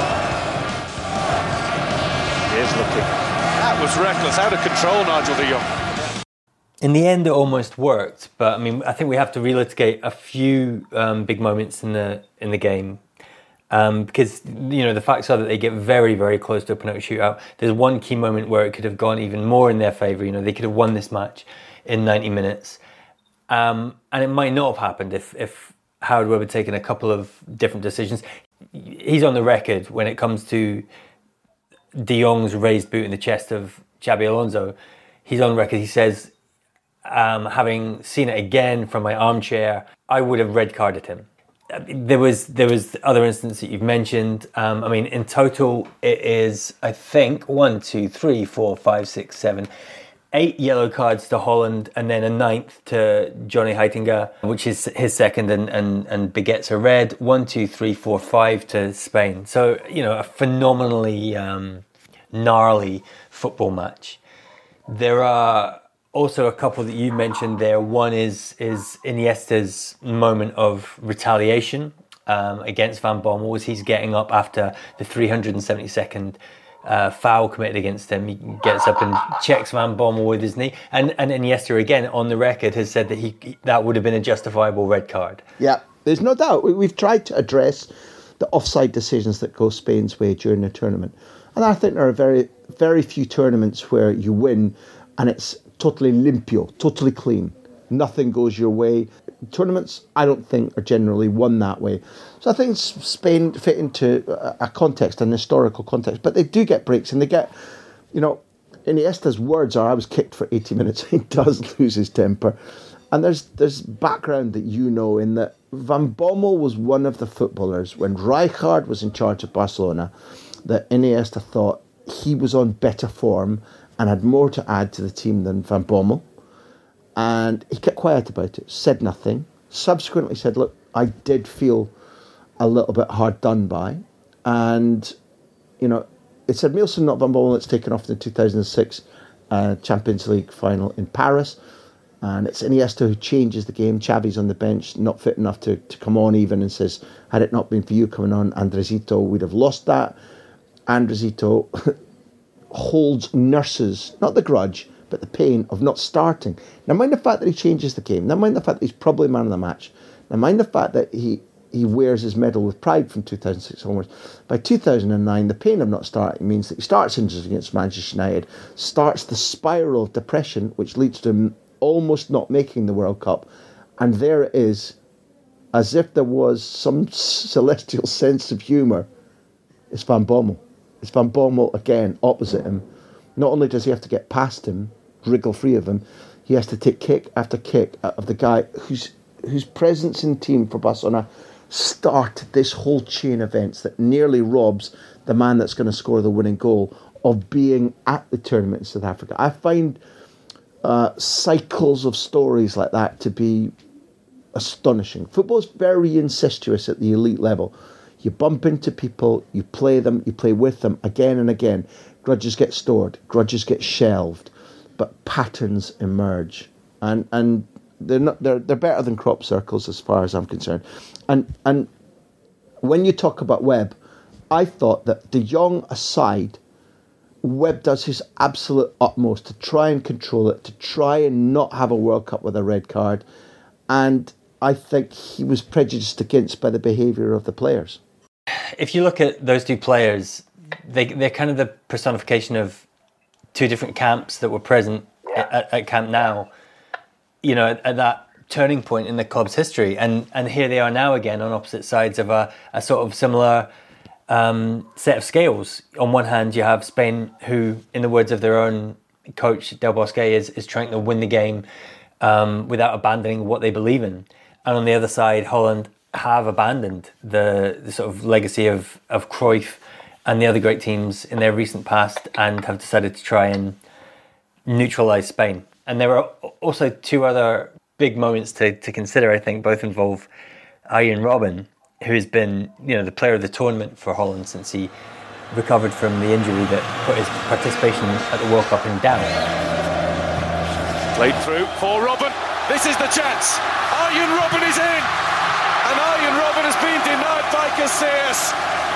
He is looking. That was reckless, out of control, Nigel de Jong. In the end, it almost worked, but I mean, I think we have to relitigate a few um, big moments in the in the game. Um, because, you know, the facts are that they get very, very close to a penalty shootout. There's one key moment where it could have gone even more in their favour. You know, they could have won this match in ninety minutes. Um, and it might not have happened if, if Howard Webb had taken a couple of different decisions. He's on the record when it comes to de Jong's raised boot in the chest of Xabi Alonso. He's on record, he says, um, having seen it again from my armchair, I would have red carded him. There was there was other instances that you've mentioned. Um, I mean, in total, it is, I think, one, two, three, four, five, six, seven, eight yellow cards to Holland, and then a ninth to Johnny Heitinga, which is his second, and, and, and begets a red. One, two, three, four, five to Spain. So, you know, a phenomenally um, gnarly football match. There are also a couple that you mentioned there. One is is Iniesta's moment of retaliation um, against Van Bommel as he's getting up after the three hundred seventy-second uh, foul committed against him. He gets up and checks Van Bommel with his knee. And, and Iniesta, again, on the record, has said that he that would have been a justifiable red card. Yeah, there's no doubt. We've tried to address the offside decisions that go Spain's way during the tournament. And I think there are very, very few tournaments where you win and it's totally limpio, totally clean. Nothing goes your way. Tournaments, I don't think, are generally won that way. So I think Spain fit into a context, an historical context, but they do get breaks and they get, you know, Iniesta's words are, I was kicked for eighty minutes. He does lose his temper. And there's there's background that you know in that Van Bommel was one of the footballers when Rijkaard was in charge of Barcelona that Iniesta thought he was on better form and had more to add to the team than Van Bommel. And he kept quiet about it, said nothing. Subsequently said, look, I did feel a little bit hard done by. And, you know, it's Edmilson, not Van Bommel, that's taken off in the two thousand six uh, Champions League final in Paris. And it's Iniesta who changes the game. Xavi's on the bench, not fit enough to, to come on even, and says, had it not been for you coming on, Andresito, we'd have lost that. Andresito holds, nurses, not the grudge, but the pain of not starting. Now mind the fact that he changes the game. Now mind the fact that he's probably man of the match. Now mind the fact that he, he wears his medal with pride from two thousand six onwards. By two thousand nine, the pain of not starting means that he starts injuries against Manchester United, starts the spiral of depression, which leads to him almost not making the World Cup. And there it is, as if there was some celestial sense of humour. It's Van Bommel. It's Van Bommel again, opposite him. Not only does he have to get past him, wriggle free of him, he has to take kick after kick out of the guy whose whose presence in team for Barcelona started this whole chain of events that nearly robs the man that's going to score the winning goal of being at the tournament in South Africa. I find uh, cycles of stories like that to be astonishing. Football's very incestuous at the elite level. You bump into people, you play them, you play with them again and again. Grudges get stored, grudges get shelved, but patterns emerge. And and they're not they're they're better than crop circles as far as I'm concerned. And and when you talk about Webb, I thought that De Jong aside, Webb does his absolute utmost to try and control it, to try and not have a World Cup with a red card. And I think he was prejudiced against by the behaviour of the players. If you look at those two players, they, they're kind of the personification of two different camps that were present at, at Camp Nou, you know, at, at that turning point in the club's history. And, and here they are now again on opposite sides of a, a sort of similar um, set of scales. On one hand, you have Spain, who, in the words of their own coach, Del Bosque, is, is trying to win the game um, without abandoning what they believe in. And on the other side, Holland have abandoned the, the sort of legacy of, of Cruyff and the other great teams in their recent past and have decided to try and neutralise Spain. And there are also two other big moments to, to consider, I think. Both involve Arjen Robben, who has been, you know, the player of the tournament for Holland since he recovered from the injury that put his participation at the World Cup in doubt. Played through for Robben. This is the chance. Arjen Robben is in. And Arjen Robben has been denied by Casillas.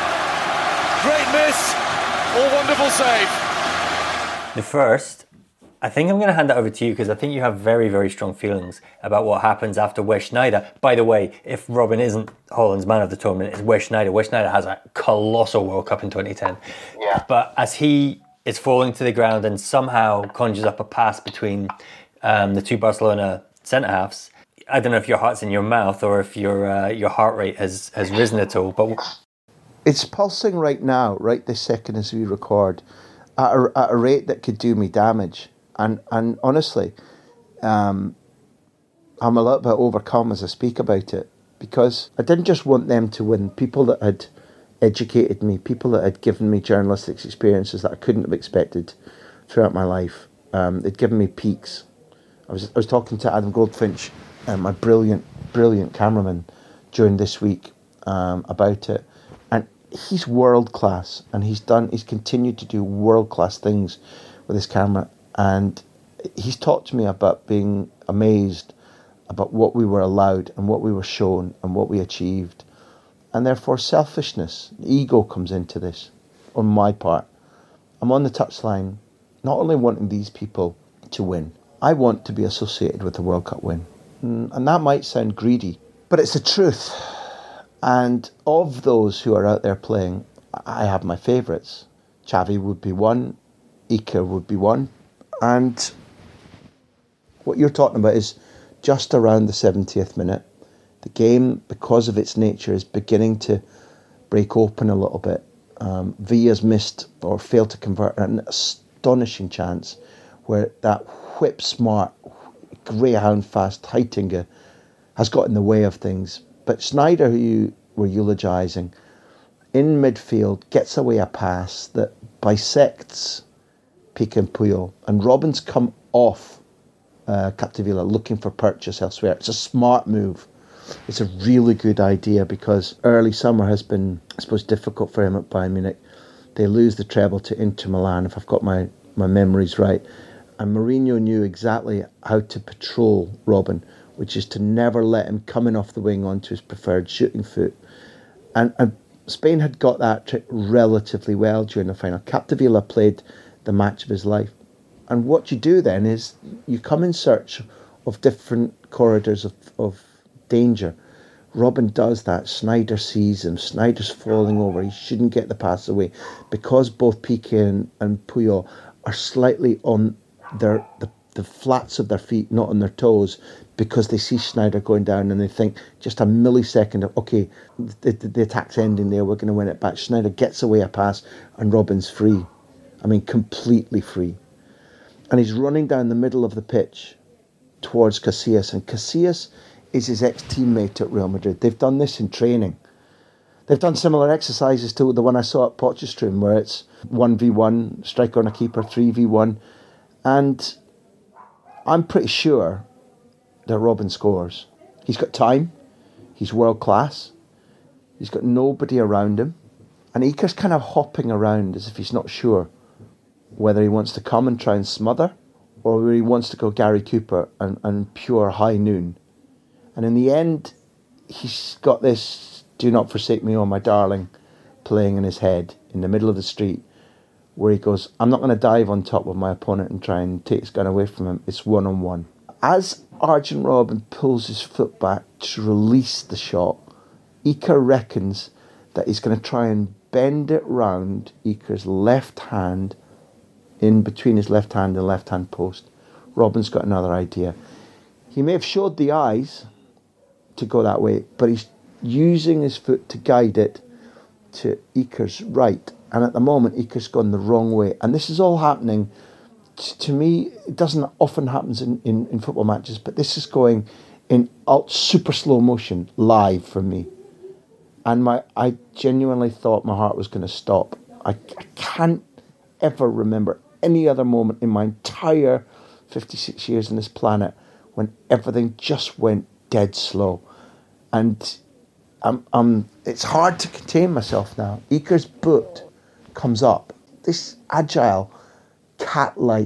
Great miss, or wonderful save. The first, I think I'm going to hand that over to you because I think you have very, very strong feelings about what happens after Wes Sneijder. By the way, if Robben isn't Holland's man of the tournament, it's Wes Sneijder. Wes Sneijder has a colossal World Cup in twenty ten. Yeah. But as he is falling to the ground and somehow conjures up a pass between um, the two Barcelona centre-halves, I don't know if your heart's in your mouth or if your uh, your heart rate has, has risen at all, but it's pulsing right now, right this second as we record, at a, at a rate that could do me damage. And and honestly, um, I'm a little bit overcome as I speak about it because I didn't just want them to win. People that had educated me, people that had given me journalistic experiences that I couldn't have expected throughout my life. Um, they'd given me peaks. I was I was talking to Adam Goldfinch, um, my brilliant, brilliant cameraman, during this week um, about it. And he's world class, and he's done. He's continued to do world class things with his camera. And he's talked to me about being amazed about what we were allowed and what we were shown and what we achieved. And therefore selfishness, ego comes into this on my part. I'm on the touchline not only wanting these people to win, I want to be associated with the World Cup win. And that might sound greedy, but it's the truth. And of those who are out there playing, I have my favourites. Xavi would be one, Iker would be one. And what you're talking about is just around the seventieth minute. The game, because of its nature, is beginning to break open a little bit. Um, Villa's missed or failed to convert an astonishing chance where that whip-smart, greyhound-fast Heitinga has got in the way of things. But Sneijder, who you were eulogising, in midfield gets away a pass that bisects Piqué and Puyol, and Robben's come off uh, Capdevila looking for purchase elsewhere. It's a smart move. It's a really good idea because early summer has been, I suppose, difficult for him at Bayern Munich. They lose the treble to Inter Milan, if I've got my, my memories right. And Mourinho knew exactly how to patrol Robben, which is to never let him come in off the wing onto his preferred shooting foot. And, and Spain had got that trick relatively well during the final. Capdevila played the match of his life. And what you do then is you come in search of different corridors of, of danger. Robben does that. Sneijder sees him. Sneijder's falling over. He shouldn't get the pass away because both Piqué and, and Puyol are slightly on their the, the flats of their feet, not on their toes, because they see Sneijder going down and they think just a millisecond of, okay, the, the, the attack's ending there, we're going to win it back. Sneijder gets away a pass and Robben's free. I mean, completely free. And he's running down the middle of the pitch towards Casillas. And Casillas is his ex-teammate at Real Madrid. They've done this in training. They've done similar exercises to the one I saw at Potchefstroom, where it's one v one, striker on a keeper, three v one. And I'm pretty sure that Robben scores. He's got time. He's world class. He's got nobody around him. And Iker's kind of hopping around as if he's not sure whether he wants to come and try and smother or where he wants to go Gary Cooper and, and pure high noon. And in the end, he's got this "Do Not Forsake Me, Oh My Darling" playing in his head in the middle of the street, where he goes, I'm not going to dive on top of my opponent and try and take his gun away from him. It's one-on-one. As Arjen Robben pulls his foot back to release the shot, Iker reckons that he's going to try and bend it round Iker's left hand, in between his left hand and left hand post. Robben's got another idea. He may have showed the eyes to go that way, but he's using his foot to guide it to Iker's right. And at the moment, Iker's gone the wrong way. And this is all happening, t- to me, it doesn't often happen in, in, in football matches, but this is going in alt- super slow motion, live for me. And my I genuinely thought my heart was going to stop. I, I can't ever remember any other moment in my entire fifty-six years on this planet when everything just went dead slow. And I'm, I'm, it's hard to contain myself now. Iker's boot comes up. This agile, cat-like,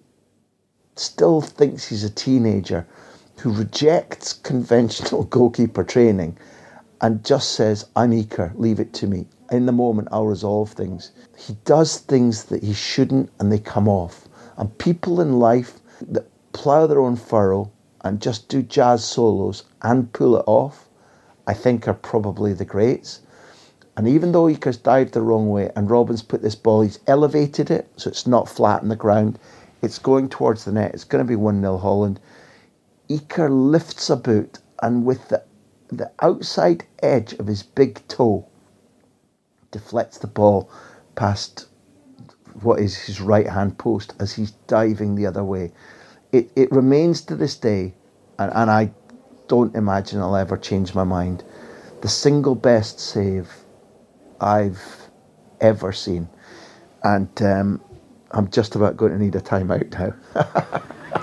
still thinks he's a teenager who rejects conventional goalkeeper training and just says, I'm Iker, leave it to me. In the moment, I'll resolve things. He does things that he shouldn't and they come off. And people in life that plough their own furrow and just do jazz solos and pull it off, I think are probably the greats. And even though Iker's dived the wrong way and Robben's put this ball, he's elevated it so it's not flat on the ground. It's going towards the net. It's going to be one nil Holland. Iker lifts a boot and with the, the outside edge of his big toe deflects the ball past what is his right hand post as he's diving the other way. It it remains to this day, and, and I don't imagine I'll ever change my mind, the single best save I've ever seen. And um, I'm just about going to need a timeout now.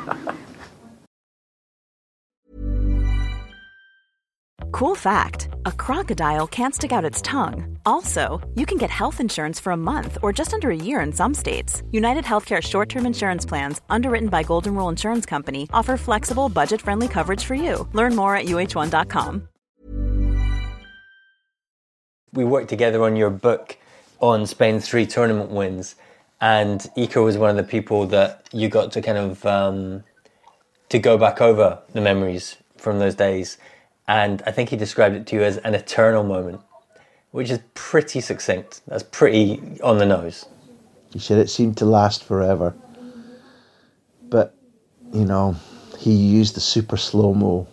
Cool fact, a crocodile can't stick out its tongue. Also, you can get health insurance for a month or just under a year in some states. United Healthcare short-term insurance plans, underwritten by Golden Rule Insurance Company, offer flexible, budget-friendly coverage for you. Learn more at U H one dot com. We worked together on your book on Spain's three tournament wins, and Iker was one of the people that you got to kind of um, to go back over the memories from those days. And I think he described it to you as an eternal moment, which is pretty succinct. That's pretty on the nose. He said it seemed to last forever. But, you know, he used the super slow-mo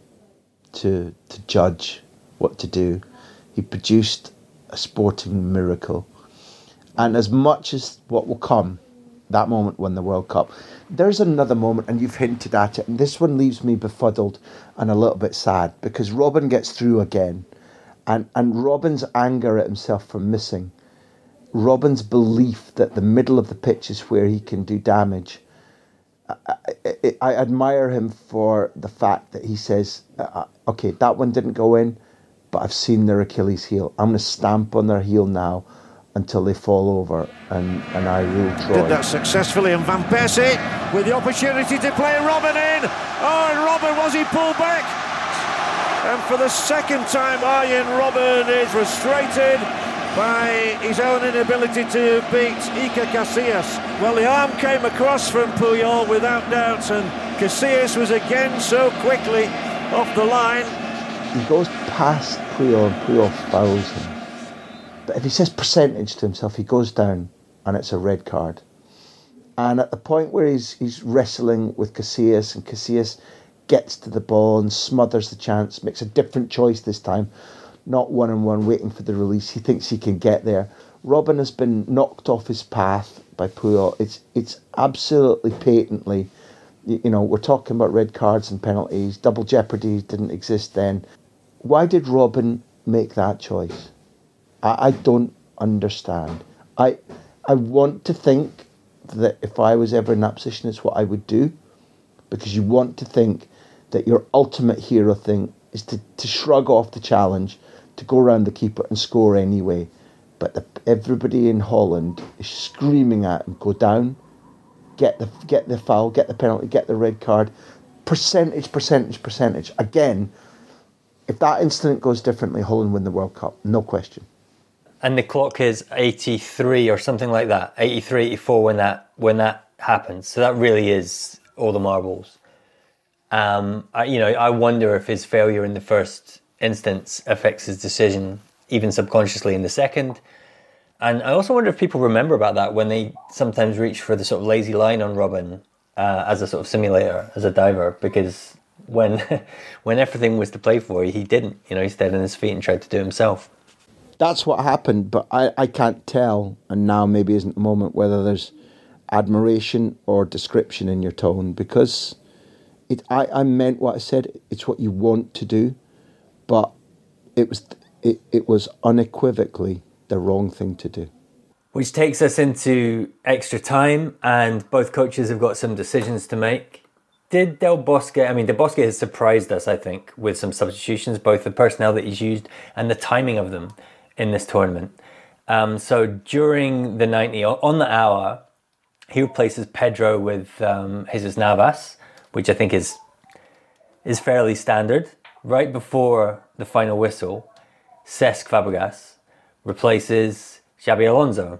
to to judge what to do. He produced a sporting miracle. And as much as what will come, that moment won the World Cup. There's another moment, and you've hinted at it, and this one leaves me befuddled and a little bit sad, because Robben gets through again, and, and Robben's anger at himself for missing, Robben's belief that the middle of the pitch is where he can do damage. I, I, I admire him for the fact that he says, uh, okay, that one didn't go in, but I've seen their Achilles heel. I'm going to stamp on their heel now until they fall over, and, and I rule Troy. Did that successfully, and Van Persie with the opportunity to play Robben in. Oh, and Robben, was he pulled back? And for the second time, Arjen Robben is frustrated by his own inability to beat Iker Casillas. Well, the arm came across from Puyol without doubt, and Casillas was again so quickly off the line. He goes past Puyol, and Puyol fouls him. But if he says percentage to himself, he goes down and it's a red card. And at the point where he's he's wrestling with Casillas, and Casillas gets to the ball and smothers the chance, makes a different choice this time, not one-on-one waiting for the release. He thinks he can get there. Robben has been knocked off his path by Puyol. It's it's absolutely patently, you know, we're talking about red cards and penalties. Double jeopardy didn't exist then. Why did Robben make that choice? I don't understand. I I want to think that if I was ever in that position, it's what I would do. Because you want to think that your ultimate hero thing is to, to shrug off the challenge, to go around the keeper and score anyway. But the, everybody in Holland is screaming at him, go down, get the get the foul, get the penalty, get the red card. Percentage, percentage, percentage. Again, if that incident goes differently, Holland win the World Cup, no question. And the clock is eighty-three or something like that, eighty-three, eighty-four when that when that happens. So that really is all the marbles. Um, I, you know, I wonder if his failure in the first instance affects his decision, even subconsciously in the second. And I also wonder if people remember about that when they sometimes reach for the sort of lazy line on Robin uh, as a sort of simulator, as a diver, because when when everything was to play for, he didn't. You know, he stayed on his feet and tried to do it himself. That's what happened, but I, I can't tell, and now maybe isn't the moment, whether there's admiration or description in your tone, because it I, I meant what I said. It's what you want to do, but it was it, it was unequivocally the wrong thing to do. Which takes us into extra time, and both coaches have got some decisions to make. Did Del Bosque, I mean, Del Bosque has surprised us, I think, with some substitutions, both the personnel that he's used and the timing of them in this tournament. Um, so during the ninety, on the hour, he replaces Pedro with um, Jesus Navas, which I think is is fairly standard. Right before the final whistle, Cesc Fabregas replaces Xabi Alonso.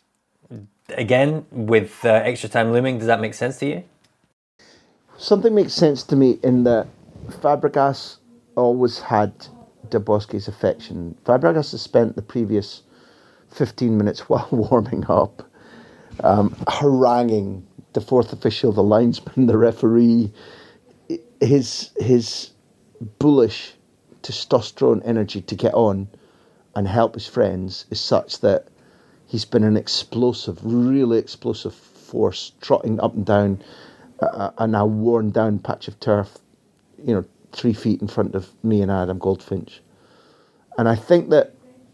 Again, with uh, extra time looming, does that make sense to you? Something makes sense to me in that Fabregas always had Del Bosque's affection. Fabregas has spent the previous fifteen minutes while warming up um, haranguing the fourth official, the linesman, the referee. His his bullish testosterone energy to get on and help his friends is such that he's been an explosive, really explosive force, trotting up and down a, a now worn down patch of turf, you know, three feet in front of me and Adam Goldfinch. And I think that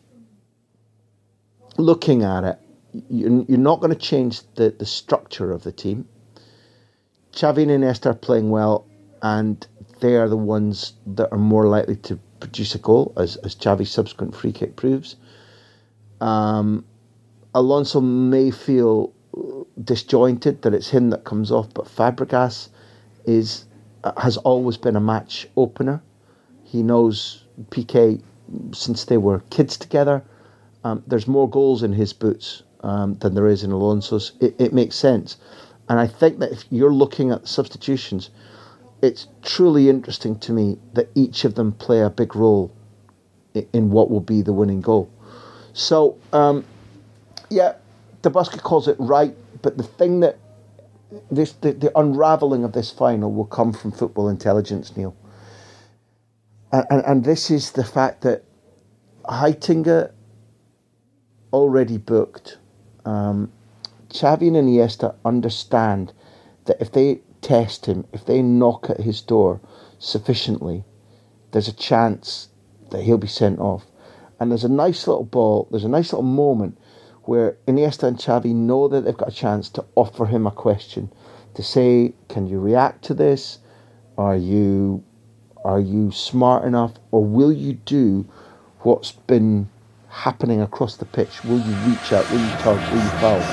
looking at it, you're, you're not going to change the, the structure of the team. Xavi and Iniesta are playing well, and they are the ones that are more likely to produce a goal, as, as Xavi's subsequent free kick proves. Um, Alonso may feel disjointed, that it's him that comes off, but Fabregas is has always been a match opener. He knows Piqué since they were kids together. Um, there's more goals in his boots um, than there is in Alonso's. It, it makes sense. And I think that if you're looking at substitutions, it's truly interesting to me that each of them play a big role in, in what will be the winning goal. So, um, yeah, Del Bosque calls it right, but the thing that this the, the unravelling of this final will come from football intelligence, Neil. And, and, and this is the fact that Heitinga already booked. Um, Xavi and Iniesta understand that if they test him, if they knock at his door sufficiently, there's a chance that he'll be sent off. And there's a nice little ball, there's a nice little moment where Iniesta and Xavi know that they've got a chance to offer him a question, to say, can you react to this? Are you are you smart enough? Or will you do what's been happening across the pitch? Will you reach out? Will you tug? Will you foul?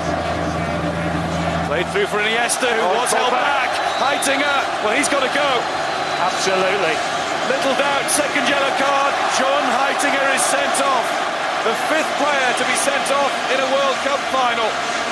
Played through for Iniesta, who oh, was held back. back. Heitinga, well, he's got to go. Absolutely. Little doubt, second yellow card. John Heitinga is sent off. The fifth player to be sent off in a World Cup final.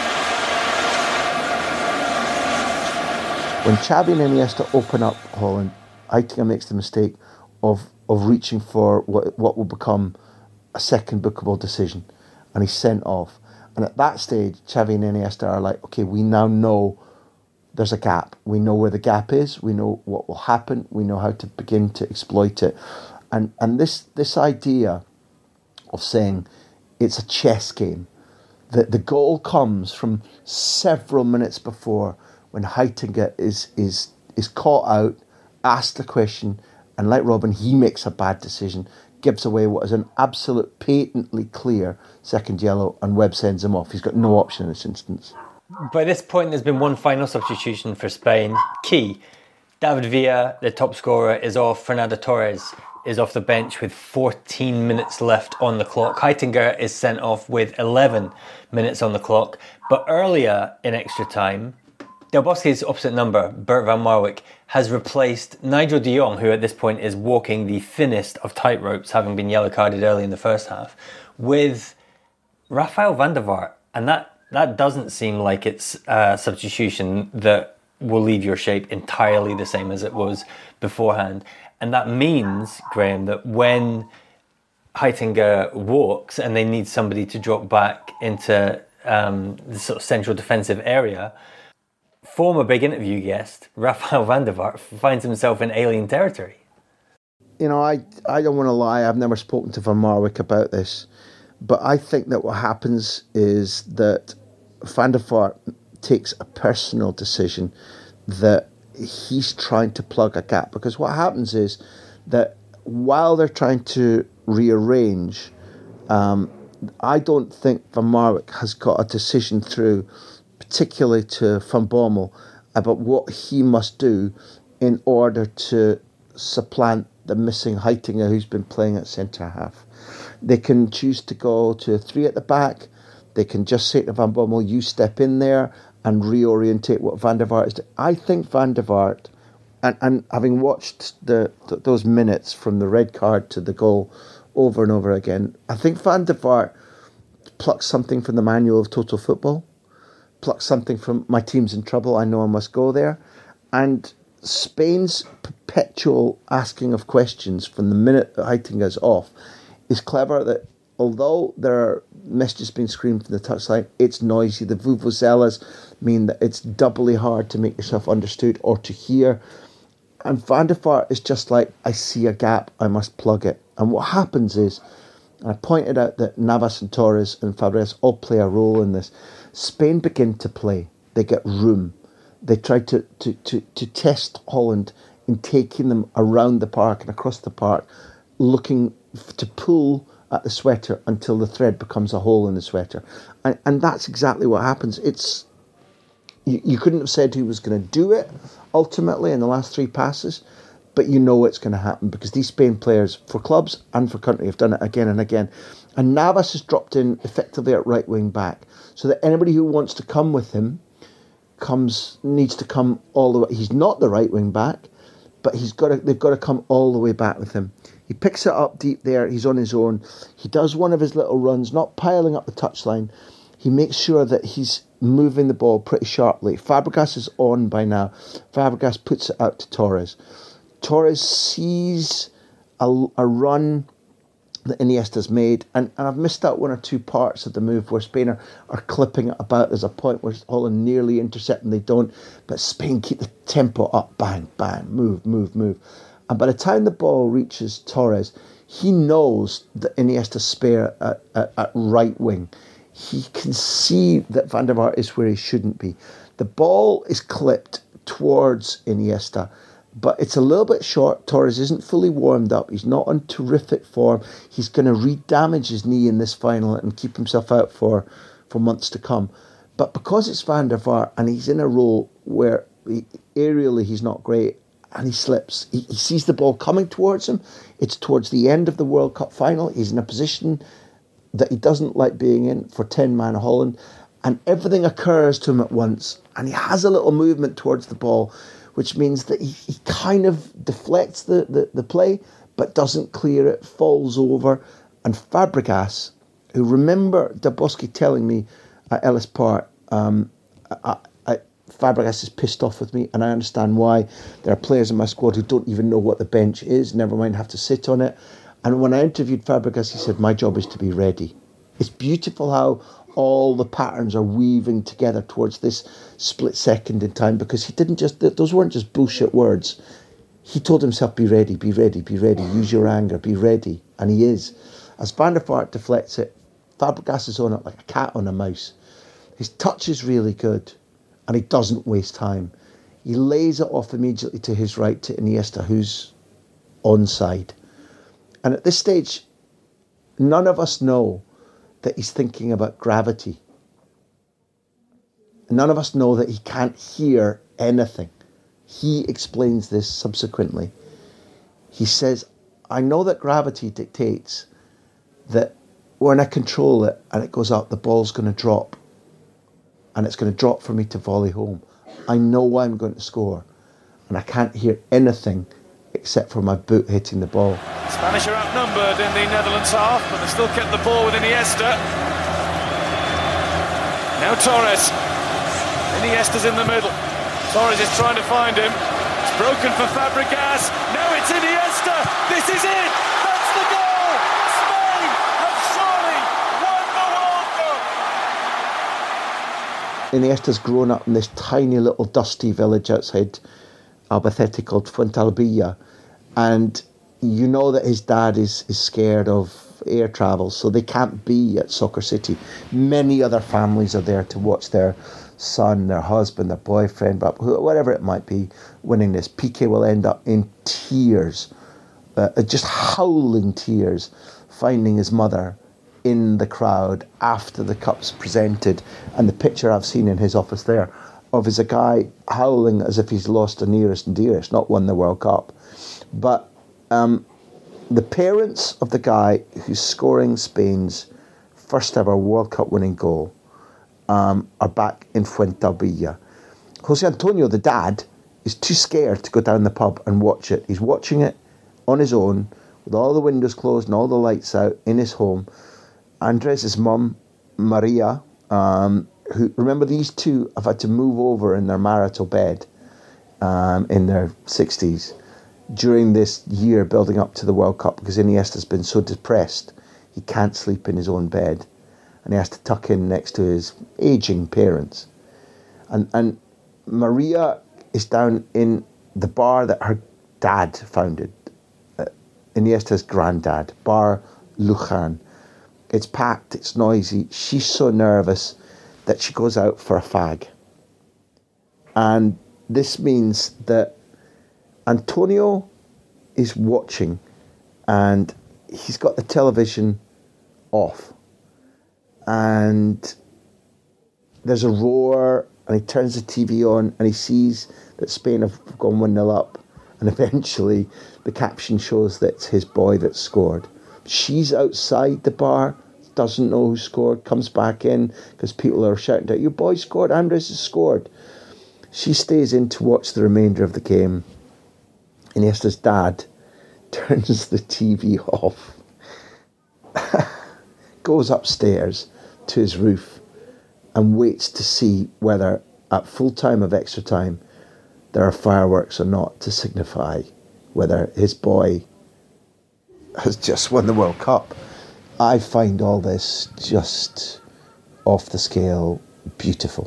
When Xavi and Iniesta open up Holland, Heitinga makes the mistake of of reaching for what what will become a second bookable decision, and he's sent off. And at that stage, Xavi and Iniesta are like, okay, we now know there's a gap. We know where the gap is. We know what will happen. We know how to begin to exploit it. And and this this idea of saying it's a chess game, that the goal comes from several minutes before, when Heitinga is is is caught out, asked a question, and like Robin, he makes a bad decision, gives away what is an absolute patently clear second yellow, and Webb sends him off. He's got no option in this instance. By this point, there's been one final substitution for Spain. Key. David Villa, the top scorer, is off. Fernando Torres is off the bench with fourteen minutes left on the clock. Heitinga is sent off with eleven minutes on the clock. But earlier in extra time, Del Bosque's opposite number, Bert van Marwijk, has replaced Nigel de Jong, who at this point is walking the thinnest of tightropes, having been yellow carded early in the first half, with Rafael van der Vaart. And that, that doesn't seem like it's a substitution that will leave your shape entirely the same as it was beforehand. And that means, Graham, that when Heitinga walks and they need somebody to drop back into um, the sort of central defensive area, former big interview guest Rafael van der Vaart finds himself in alien territory. You know, I, I don't want to lie, I've never spoken to Van Marwijk about this, but I think that what happens is that Van der Vaart takes a personal decision that he's trying to plug a gap. Because what happens is that while they're trying to rearrange, um, I don't think Van Marwijk has got a decision through, particularly to Van Bommel, about what he must do in order to supplant the missing Heitinga, who's been playing at centre half. They can choose to go to three at the back. They can just say to Van Bommel, you step in there and reorientate what Van der Vaart is doing. I think Van der Vaart, and, and having watched the, the those minutes from the red card to the goal over and over again, I think Van der Vaart plucks something from the manual of Total Football, plucks something from my team's in trouble, I know I must go there, and Spain's perpetual asking of questions from the minute that Heitinga's off is clever. That although there are messages being screamed from the touchline, it's noisy. The vuvuzelas mean that it's doubly hard to make yourself understood or to hear. And Van der Vaart is just like, I see a gap, I must plug it. And what happens is, and I pointed out that Navas and Torres and Fabregas all play a role in this. Spain begin to play. They get room. They try to, to, to, to test Holland in taking them around the park and across the park, looking to pull at the sweater until the thread becomes a hole in the sweater. And, and that's exactly what happens. It's you, you couldn't have said who was going to do it ultimately in the last three passes, but you know it's going to happen because these Spain players, for clubs and for country, have done it again and again. And Navas has dropped in effectively at right wing back, so that anybody who wants to come with him comes needs to come all the way. He's not the right wing back, but he's got to, they've got to come all the way back with him. He picks it up deep there. He's on his own. He does one of his little runs, not piling up the touchline. He makes sure that he's moving the ball pretty sharply. Fabregas is on by now. Fabregas puts it out to Torres. Torres sees a, a run that Iniesta's made, and, and I've missed out one or two parts of the move where Spain are, are clipping it about. There's a point where Holland nearly intercept and they don't, but Spain keep the tempo up. Bang, bang, move, move, move. And by the time the ball reaches Torres, he knows that Iniesta's spare at, at, at right wing. He can see that Van der Vaart is where he shouldn't be. The ball is clipped towards Iniesta, but it's a little bit short. Torres isn't fully warmed up. He's not on terrific form. He's going to re-damage his knee in this final and keep himself out for, for months to come. But because it's Van der Vaart and he's in a role where he, aerially he's not great, and he slips. He, he sees the ball coming towards him. It's towards the end of the World Cup final. He's in a position that he doesn't like being in for ten-man Holland. And everything occurs to him at once. And he has a little movement towards the ball, which means that he, he kind of deflects the, the, the play, but doesn't clear it, falls over. And Fabregas, who, remember Del Bosque telling me at Ellis Park, um, I, I, Fabregas is pissed off with me, and I understand why. There are players in my squad who don't even know what the bench is, never mind have to sit on it. And when I interviewed Fabregas, he said, my job is to be ready. It's beautiful how all the patterns are weaving together towards this split second in time, because he didn't just, those weren't just bullshit words. He told himself, be ready, be ready, be ready, use your anger, be ready. And he is. As Van der Vaart deflects it, Fabregas is on it like a cat on a mouse. His touch is really good, and he doesn't waste time. He lays it off immediately to his right to Iniesta, who's onside. And at this stage, none of us know that he's thinking about gravity. None of us know that he can't hear anything. He explains this subsequently. He says, I know that gravity dictates that when I control it and it goes up, the ball's going to drop. and it's going to drop for me to volley home. I know I'm going to score, and I can't hear anything except for my boot hitting the ball. Spanish are outnumbered in the Netherlands half, but they still kept the ball with Iniesta. Now Torres. Iniesta's in the middle. Torres is trying to find him. It's broken for Fabregas. Now it's Iniesta. This is it. That's the goal. Spain have surely won the World Cup. Iniesta's grown up in this tiny little dusty village outside Albacete called Fuentalbilla, and you know that his dad is, is scared of air travel, so they can't be at Soccer City. Many other families are there to watch their son, their husband, their boyfriend, but whatever it might be, winning this. Piqué will end up in tears, uh, just howling tears, finding his mother in the crowd after the cup's presented. And the picture I've seen in his office there of is a guy howling as if he's lost the nearest and dearest, not won the World Cup. But um, the parents of the guy who's scoring Spain's first ever World Cup winning goal um, are back in Fuentalbilla. Jose Antonio, the dad, is too scared to go down the pub and watch it. He's watching it on his own, with all the windows closed and all the lights out in his home. Andres' mum, Maria, um, who, remember, these two have had to move over in their marital bed um, in their sixties during this year building up to the World Cup, because Iniesta's been so depressed he can't sleep in his own bed and he has to tuck in next to his aging parents. And and Maria is down in the bar that her dad founded, uh, Iniesta's granddad, Bar Lujan. It's packed, it's noisy. She's so nervous that she goes out for a fag. And this means that Antonio is watching and he's got the television off. And there's a roar and he turns the T V on and he sees that Spain have gone one nil up. And eventually the caption shows that it's his boy that scored. She's outside the bar, doesn't know who scored, comes back in because people are shouting out, your boy scored, Andres has scored. She stays in to watch the remainder of the game. Iniesta's dad turns the T V off, goes upstairs to his roof and waits to see whether at full time of extra time there are fireworks or not, to signify whether his boy has just won the World Cup. I find all this just off the scale beautiful.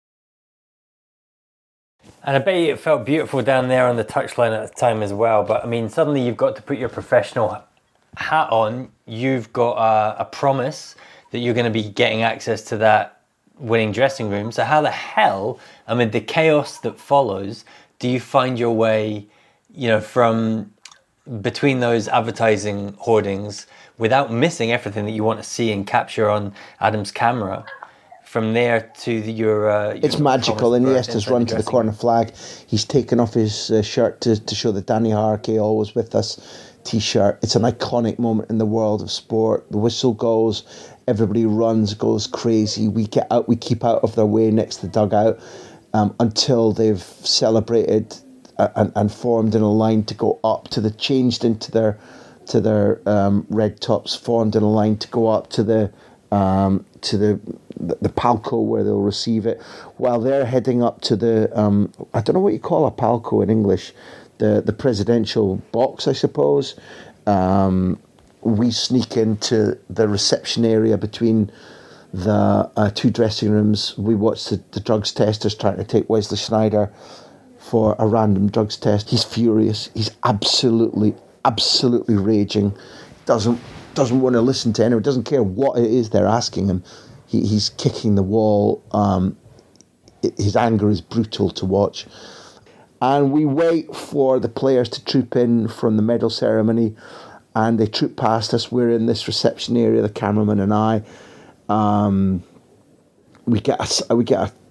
And I bet you it felt beautiful down there on the touchline at the time as well. But I mean, suddenly you've got to put your professional hat on. You've got a, a promise that you're going to be getting access to that winning dressing room. So how the hell, amid the chaos that follows, do you find your way, you know, from between those advertising hoardings without missing everything that you want to see and capture on Adam's camera? From there to the, your, uh, your... It's magical. Iniesta's run to the corner flag. He's taken off his uh, shirt to, to show the Danny Harke always with us t-shirt. It's an iconic moment in the world of sport. The whistle goes, everybody runs, goes crazy. We get out, we keep out of their way next to the dugout um, until they've celebrated and, and formed in a line to go up to the, changed into their to their um, red tops, formed in a line to go up to the um, to the the palco where they'll receive it, while they're heading up to the um, I don't know what you call a palco in English, the the presidential box, I suppose. Um, we sneak into the reception area between the uh, two dressing rooms. We watch the, the drugs testers trying to take Wesley Sneijder for a random drugs test. He's furious. He's absolutely, absolutely raging. Doesn't doesn't want to listen to anyone. Doesn't care what it is they're asking him. He, he's kicking the wall. Um, his anger is brutal to watch. And we wait for the players to troop in from the medal ceremony, and they troop past us. We're in this reception area, the cameraman and I. Um, we get a, we get a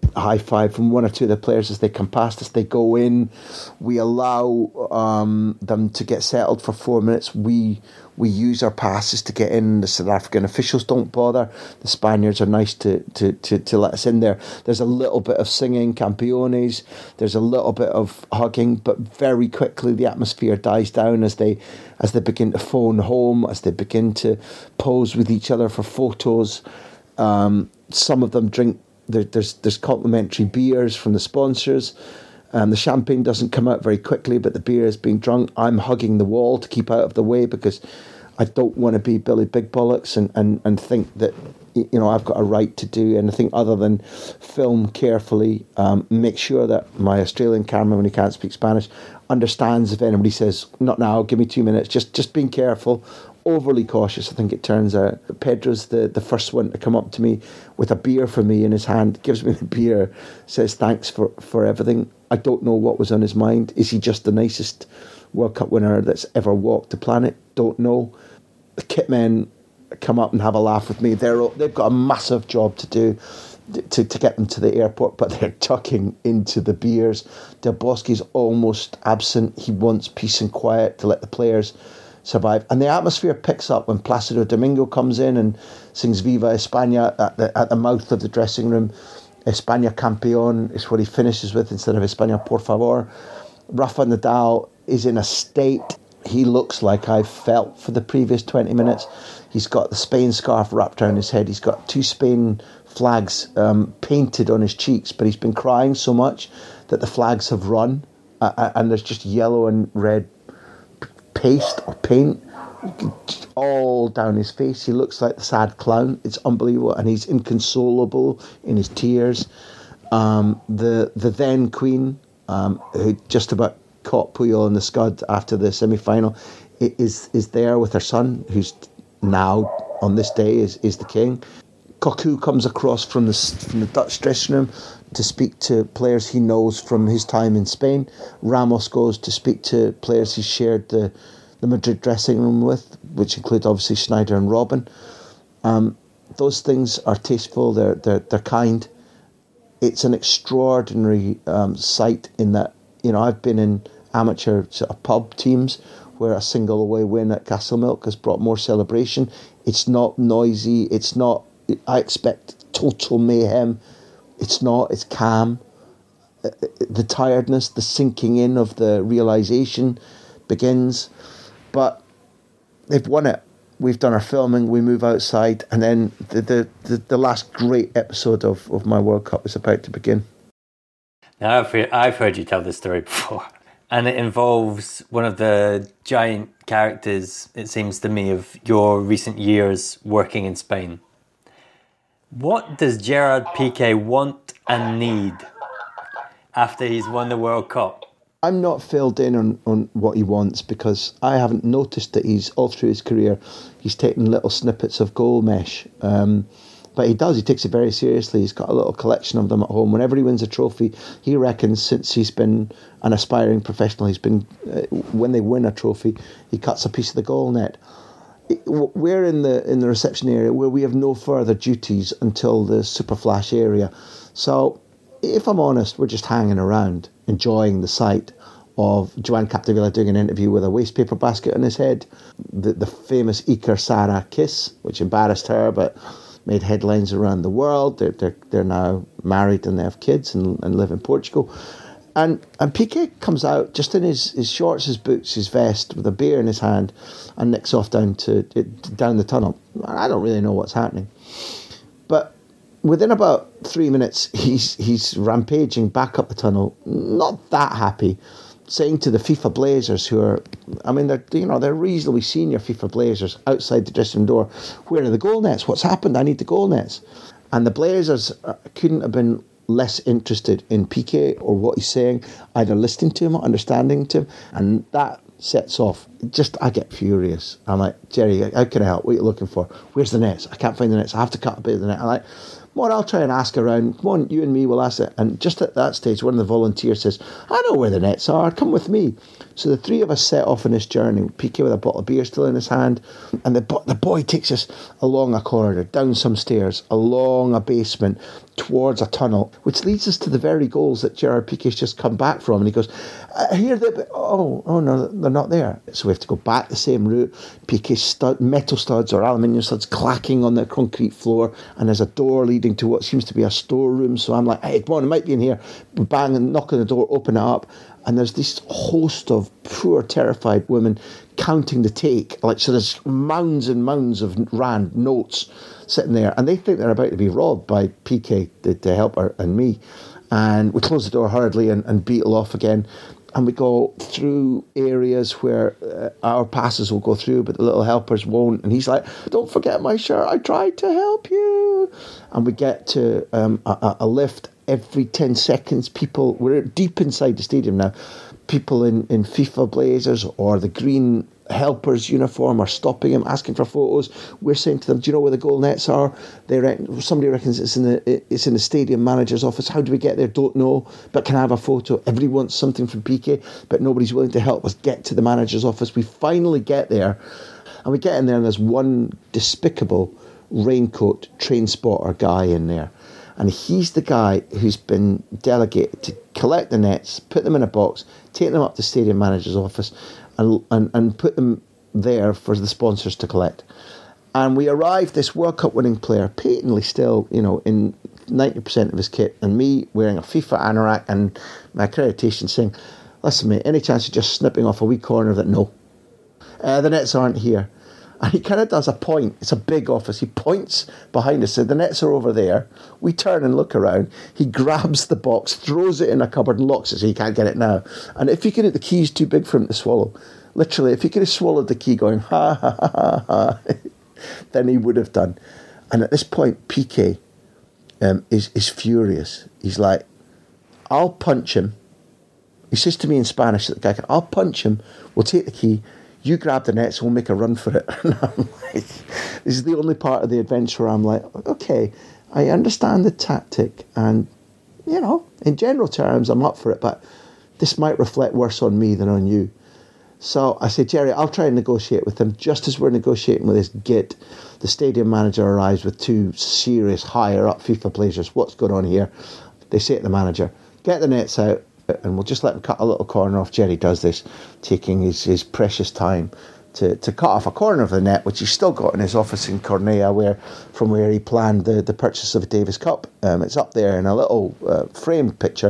high five from one or two of the players as they come past us. They go in. We allow um, them to get settled for four minutes. We we use our passes to get in. The South African officials don't bother. The Spaniards are nice to, to, to, to let us in there. There's a little bit of singing, campeones. There's a little bit of hugging, but very quickly the atmosphere dies down as they as they begin to phone home, as they begin to pose with each other for photos. Um, some of them drink. There, there's there's complimentary beers from the sponsors. Um, the champagne doesn't come out very quickly, but the beer is being drunk. I'm hugging the wall to keep out of the way because I don't want to be Billy Big Bollocks and, and, and think that, you know, I've got a right to do anything other than film carefully, um, make sure that my Australian cameraman, when he can't speak Spanish, understands if anybody says, not now, give me two minutes, just just being careful, overly cautious, I think it turns out. Pedro's the, the first one to come up to me with a beer for me in his hand, gives me the beer, says thanks for, for everything. I don't know what was on his mind. Is he just the nicest World Cup winner that's ever walked the planet? Don't know. The kit men come up and have a laugh with me. They're, they've got a massive job to do to, to get them to the airport, but they're tucking into the beers. Del Bosque's almost absent. He wants peace and quiet to let the players survive. And the atmosphere picks up when Placido Domingo comes in and sings Viva España at the, at the mouth of the dressing room. España campeón is what he finishes with instead of España por favor. Rafa Nadal is in a state. He looks like I've felt for the previous twenty minutes. He's got the Spain scarf wrapped around his head. He's got two Spain flags um, painted on his cheeks, but he's been crying so much that the flags have run uh, and there's just yellow and red paste or paint all down his face. He looks like the sad clown. It's unbelievable, and he's inconsolable in his tears. Um, the the then Queen, um, who just about caught Puyol in the scud after the semi-final, is is there with her son, who's now on this day is is the king. Cocu comes across from the from the Dutch dressing room to speak to players he knows from his time in Spain. Ramos goes to speak to players he shared the the Madrid dressing room with, which include obviously Schneider and Robben. Um, those things are tasteful. They're they're they're kind. It's an extraordinary um, sight in that, you know, I've been in amateur sort of pub teams where a single away win at Castlemilk has brought more celebration. It's not noisy. It's not. I expect total mayhem. It's not. It's calm. The tiredness, the sinking in of the realization begins. But they've won it. We've done our filming, we move outside, and then the the, the, the last great episode of, of my World Cup is about to begin. Now, I've heard, I've heard you tell this story before, and it involves one of the giant characters, it seems to me, of your recent years working in Spain. What does Gerard Piqué want and need after he's won the World Cup? I'm not filled in on, on what he wants because I haven't noticed that he's, all through his career, he's taken little snippets of goal mesh. Um, but he does, he takes it very seriously. He's got a little collection of them at home. Whenever he wins a trophy, he reckons since he's been an aspiring professional, he's been, uh, when they win a trophy, he cuts a piece of the goal net. We're in the in the reception area where we have no further duties until the Super Flash area. So, if I'm honest, we're just hanging around, enjoying the sight of Joan Capdevila doing an interview with a waste paper basket on his head, the the famous Iker Sara kiss, which embarrassed her but made headlines around the world. They're they're, they're now married and they have kids and, and live in Portugal. And and Piqué comes out just in his, his shorts, his boots, his vest, with a beer in his hand, and nicks off down to down the tunnel. I don't really know what's happening, but within about three minutes, he's he's rampaging back up the tunnel, not that happy, saying to the FIFA Blazers, who are, I mean, they're you know they're reasonably senior FIFA Blazers outside the dressing room door, where are the goal nets? What's happened? I need the goal nets. And the Blazers couldn't have been less interested in Piqué or what he's saying, either listening to him or understanding to him, and that sets off. Just, I get furious. I'm like, Jerry, how can I help? What are you looking for? Where's the nets? I can't find the nets. I have to cut a bit of the net. I'm like, come on, I'll try and ask around. Come on, you and me will ask it. And just at that stage, one of the volunteers says, I know where the nets are. Come with me. So the three of us set off on this journey, P K with a bottle of beer still in his hand, and the, the boy takes us along a corridor, down some stairs, along a basement, towards a tunnel, which leads us to the very goals that Gerard Piqué's just come back from. And he goes, I hear that, oh, oh no, they're not there. So we have to go back the same route. Piqué's stud, metal studs or aluminium studs clacking on the concrete floor, and there's a door leading to what seems to be a storeroom. So I'm like, hey, come on, it might be in here. We bang and knock on the door, open it up, and there's this host of poor, terrified women counting the take. Like, so there's mounds and mounds of rand notes sitting there, and they think they're about to be robbed by Piqué, the, the helper, and me. And we close the door hurriedly and, and beetle off again. And we go through areas where uh, our passes will go through, but the little helpers won't. And he's like, don't forget my shirt, I tried to help you. And we get to um, a, a lift. Every ten seconds, people, we're deep inside the stadium now, people in, in FIFA blazers or the green helpers uniform are stopping him, asking for photos. We're saying to them, do you know where the goal nets are? They reckon, somebody reckons it's in the it's in the stadium manager's office. How do we get there? Don't know, but can I have a photo? Everybody wants something from Piqué, but nobody's willing to help us get to the manager's office. We finally get there, and we get in there, and there's one despicable raincoat train spotter guy in there. And he's the guy who's been delegated to collect the nets, put them in a box, take them up to the stadium manager's office, and, and, and put them there for the sponsors to collect. And we arrived, this World Cup winning player, patently still, you know, in ninety percent of his kit, and me wearing a FIFA anorak and my accreditation saying, listen mate, any chance of just snipping off a wee corner of that? No. Uh, the nets aren't here. And he kind of does a point. It's a big office. He points behind us, said the nets are over there. We turn and look around. He grabs the box, throws it in a cupboard and locks it so he can't get it now. And if he could, the key's too big for him to swallow. Literally, if he could have swallowed the key going, ha, ha, ha, ha, ha, then he would have done. And at this point, Piqué um, is, is furious. He's like, I'll punch him. He says to me in Spanish, that the guy, I'll punch him, we'll take the key, you grab the nets, we'll make a run for it. And I'm like, this is the only part of the adventure where I'm like, okay, I understand the tactic, and, you know, in general terms, I'm up for it, but this might reflect worse on me than on you. So I said, Jerry, I'll try and negotiate with him. Just as we're negotiating with this git, the stadium manager arrives with two serious higher-up FIFA blazers. What's going on here? They say to the manager, get the nets out, and we'll just let him cut a little corner off. Jerry does this, taking his, his precious time to, to cut off a corner of the net, which he's still got in his office in Cornellà, where from where he planned the, the purchase of a Davis Cup. Um, it's up there in a little uh, framed picture.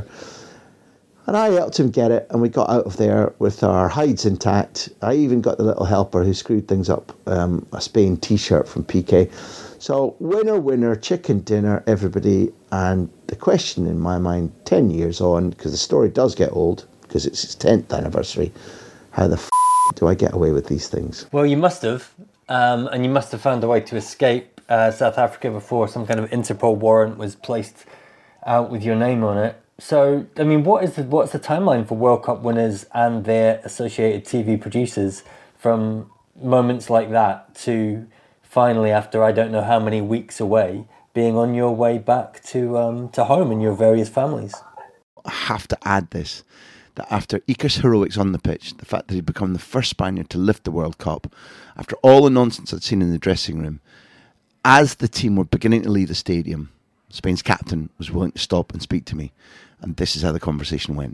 And I helped him get it, and we got out of there with our hides intact. I even got the little helper who screwed things up, um, a Spain T-shirt from Piqué. So winner, winner, chicken dinner, everybody. And the question in my mind, ten years on, because the story does get old, because it's its tenth anniversary, how the f*** do I get away with these things? Well, you must have, um, and you must have found a way to escape uh, South Africa before some kind of Interpol warrant was placed out with your name on it. So, I mean, what is the, what's the timeline for World Cup winners and their associated T V producers from moments like that to finally, after I don't know how many weeks away, being on your way back to um, to home and your various families? I have to add this, that after Iker's heroics on the pitch, the fact that he'd become the first Spaniard to lift the World Cup, after all the nonsense I'd seen in the dressing room, as the team were beginning to leave the stadium, Spain's captain was willing to stop and speak to me. And this is how the conversation went.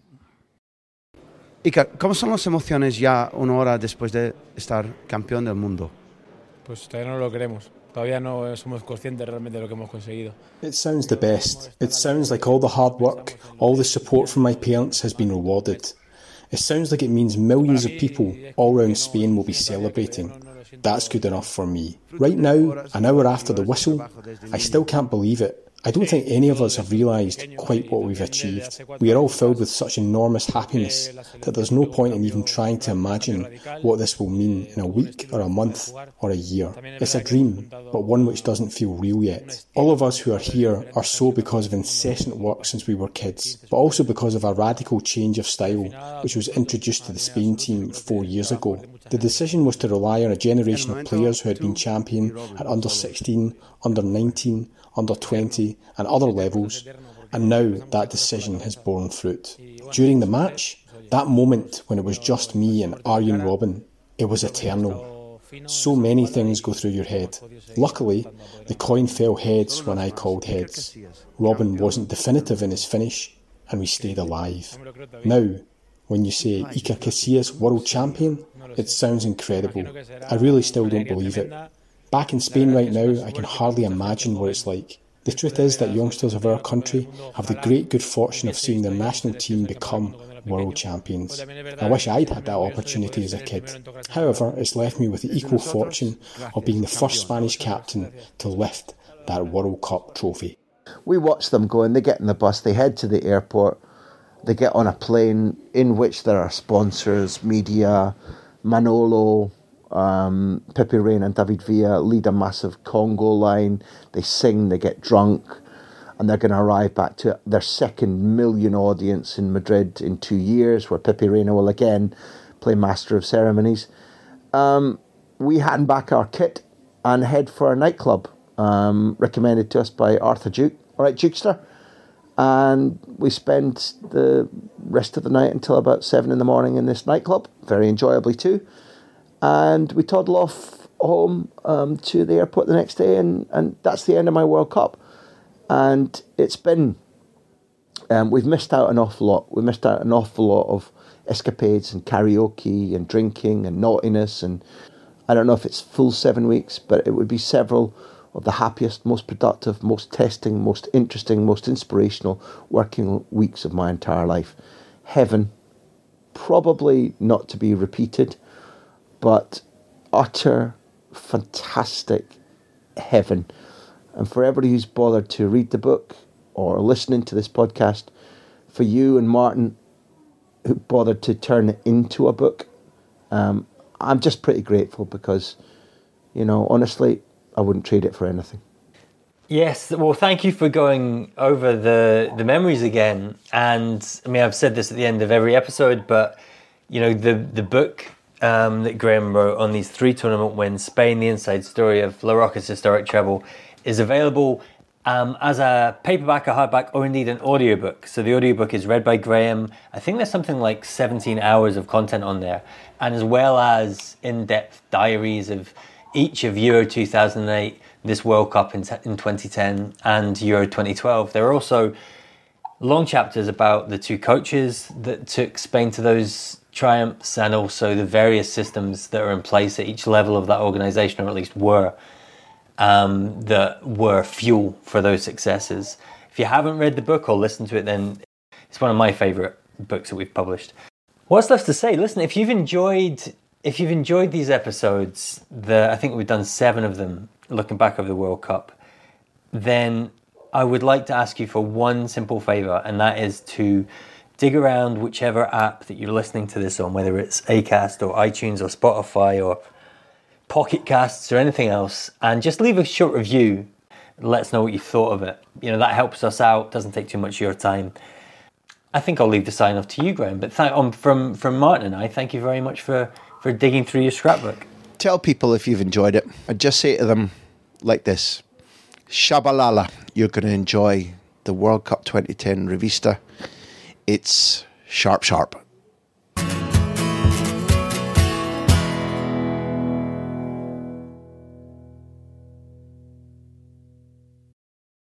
Iker, ¿cómo son las emociones ya una hora después de estar campeón del mundo? Pues todavía no lo creemos. Todavía no somos conscientes realmente de lo que hemos conseguido. It sounds the best. It sounds like all the hard work, all the support from my parents has been rewarded. It sounds like it means millions of people all around Spain will be celebrating. That's good enough for me. Right now, an hour after the whistle, I still can't believe it. I don't think any of us have realised quite what we've achieved. We are all filled with such enormous happiness that there's no point in even trying to imagine what this will mean in a week or a month or a year. It's a dream, but one which doesn't feel real yet. All of us who are here are so because of incessant work since we were kids, but also because of a radical change of style which was introduced to the Spain team four years ago. The decision was to rely on a generation of players who had been champion at under sixteen, under nineteen, under twenty and other levels, and now that decision has borne fruit. During the match, That moment when it was just me and Arjen Robben, it was eternal. So many things go through your head. Luckily, the coin fell heads when I called heads. Robben wasn't definitive in his finish, and we stayed alive. Now, when you say Iker Casillas world champion, it sounds incredible. I really still don't believe it. Back in Spain right now, I can hardly imagine what it's like. The truth is that youngsters of our country have the great good fortune of seeing their national team become world champions. I wish I'd had that opportunity as a kid. However, it's left me with the equal fortune of being the first Spanish captain to lift that World Cup trophy. We watch them go and they get in the bus, they head to the airport, they get on a plane in which there are sponsors, media, Manolo, um, Pepe Reina and David Villa lead a massive Congo line, they sing, they get drunk, and they're going to arrive back to their second million audience in Madrid in two years, where Pepe Reina will again play Master of Ceremonies. Um, we hand back our kit and head for a nightclub, um, recommended to us by Arthur Duke. All right, Dukester. And we spend the rest of the night until about seven in the morning in this nightclub, very enjoyably too. And we toddle off home um, to the airport the next day, and, and that's the end of my World Cup. And it's been, um, we've missed out an awful lot. We missed out an awful lot of escapades and karaoke and drinking and naughtiness. And I don't know if it's full seven weeks, but it would be several of the happiest, most productive, most testing, most interesting, most inspirational working weeks of my entire life. Heaven, probably not to be repeated, but utter, fantastic heaven. And for everybody who's bothered to read the book or listening to this podcast, for you and Martin who bothered to turn it into a book, um, I'm just pretty grateful because, you know, honestly, I wouldn't trade it for anything. Yes, well, thank you for going over the, the memories again. And I mean, I've said this at the end of every episode, but, you know, the, the book um, that Graham wrote on these three tournament wins, Spain, the inside story of La Rocca's historic treble, is available um, as a paperback, a hardback, or indeed an audiobook. So the audiobook is read by Graham. I think there's something like seventeen hours of content on there, and as well as in-depth diaries of each of Euro two thousand eight, this World Cup in, in twenty ten, and Euro twenty twelve. There are also long chapters about the two coaches that took Spain to those triumphs, and also the various systems that are in place at each level of that organisation, or at least were. Um, that were fuel for those successes. If you haven't read the book or listened to it, then it's one of my favourite books that we've published. What's left to say? Listen, if you've enjoyed if you've enjoyed these episodes, the I think we've done seven of them, looking back over the World Cup, then I would like to ask you for one simple favour, and that is to dig around whichever app that you're listening to this on, whether it's Acast or iTunes or Spotify or Pocket Casts or anything else, and just leave a short review. Let us know what you thought of it. You know, that helps us out, doesn't take too much of your time. I think I'll leave the sign off to you, Graham, but th- um, from, from Martin and I, thank you very much for, for digging through your scrapbook. Tell people if you've enjoyed it, and just say to them like this: Shabalala, you're going to enjoy the World Cup twenty ten Revista. It's sharp, sharp.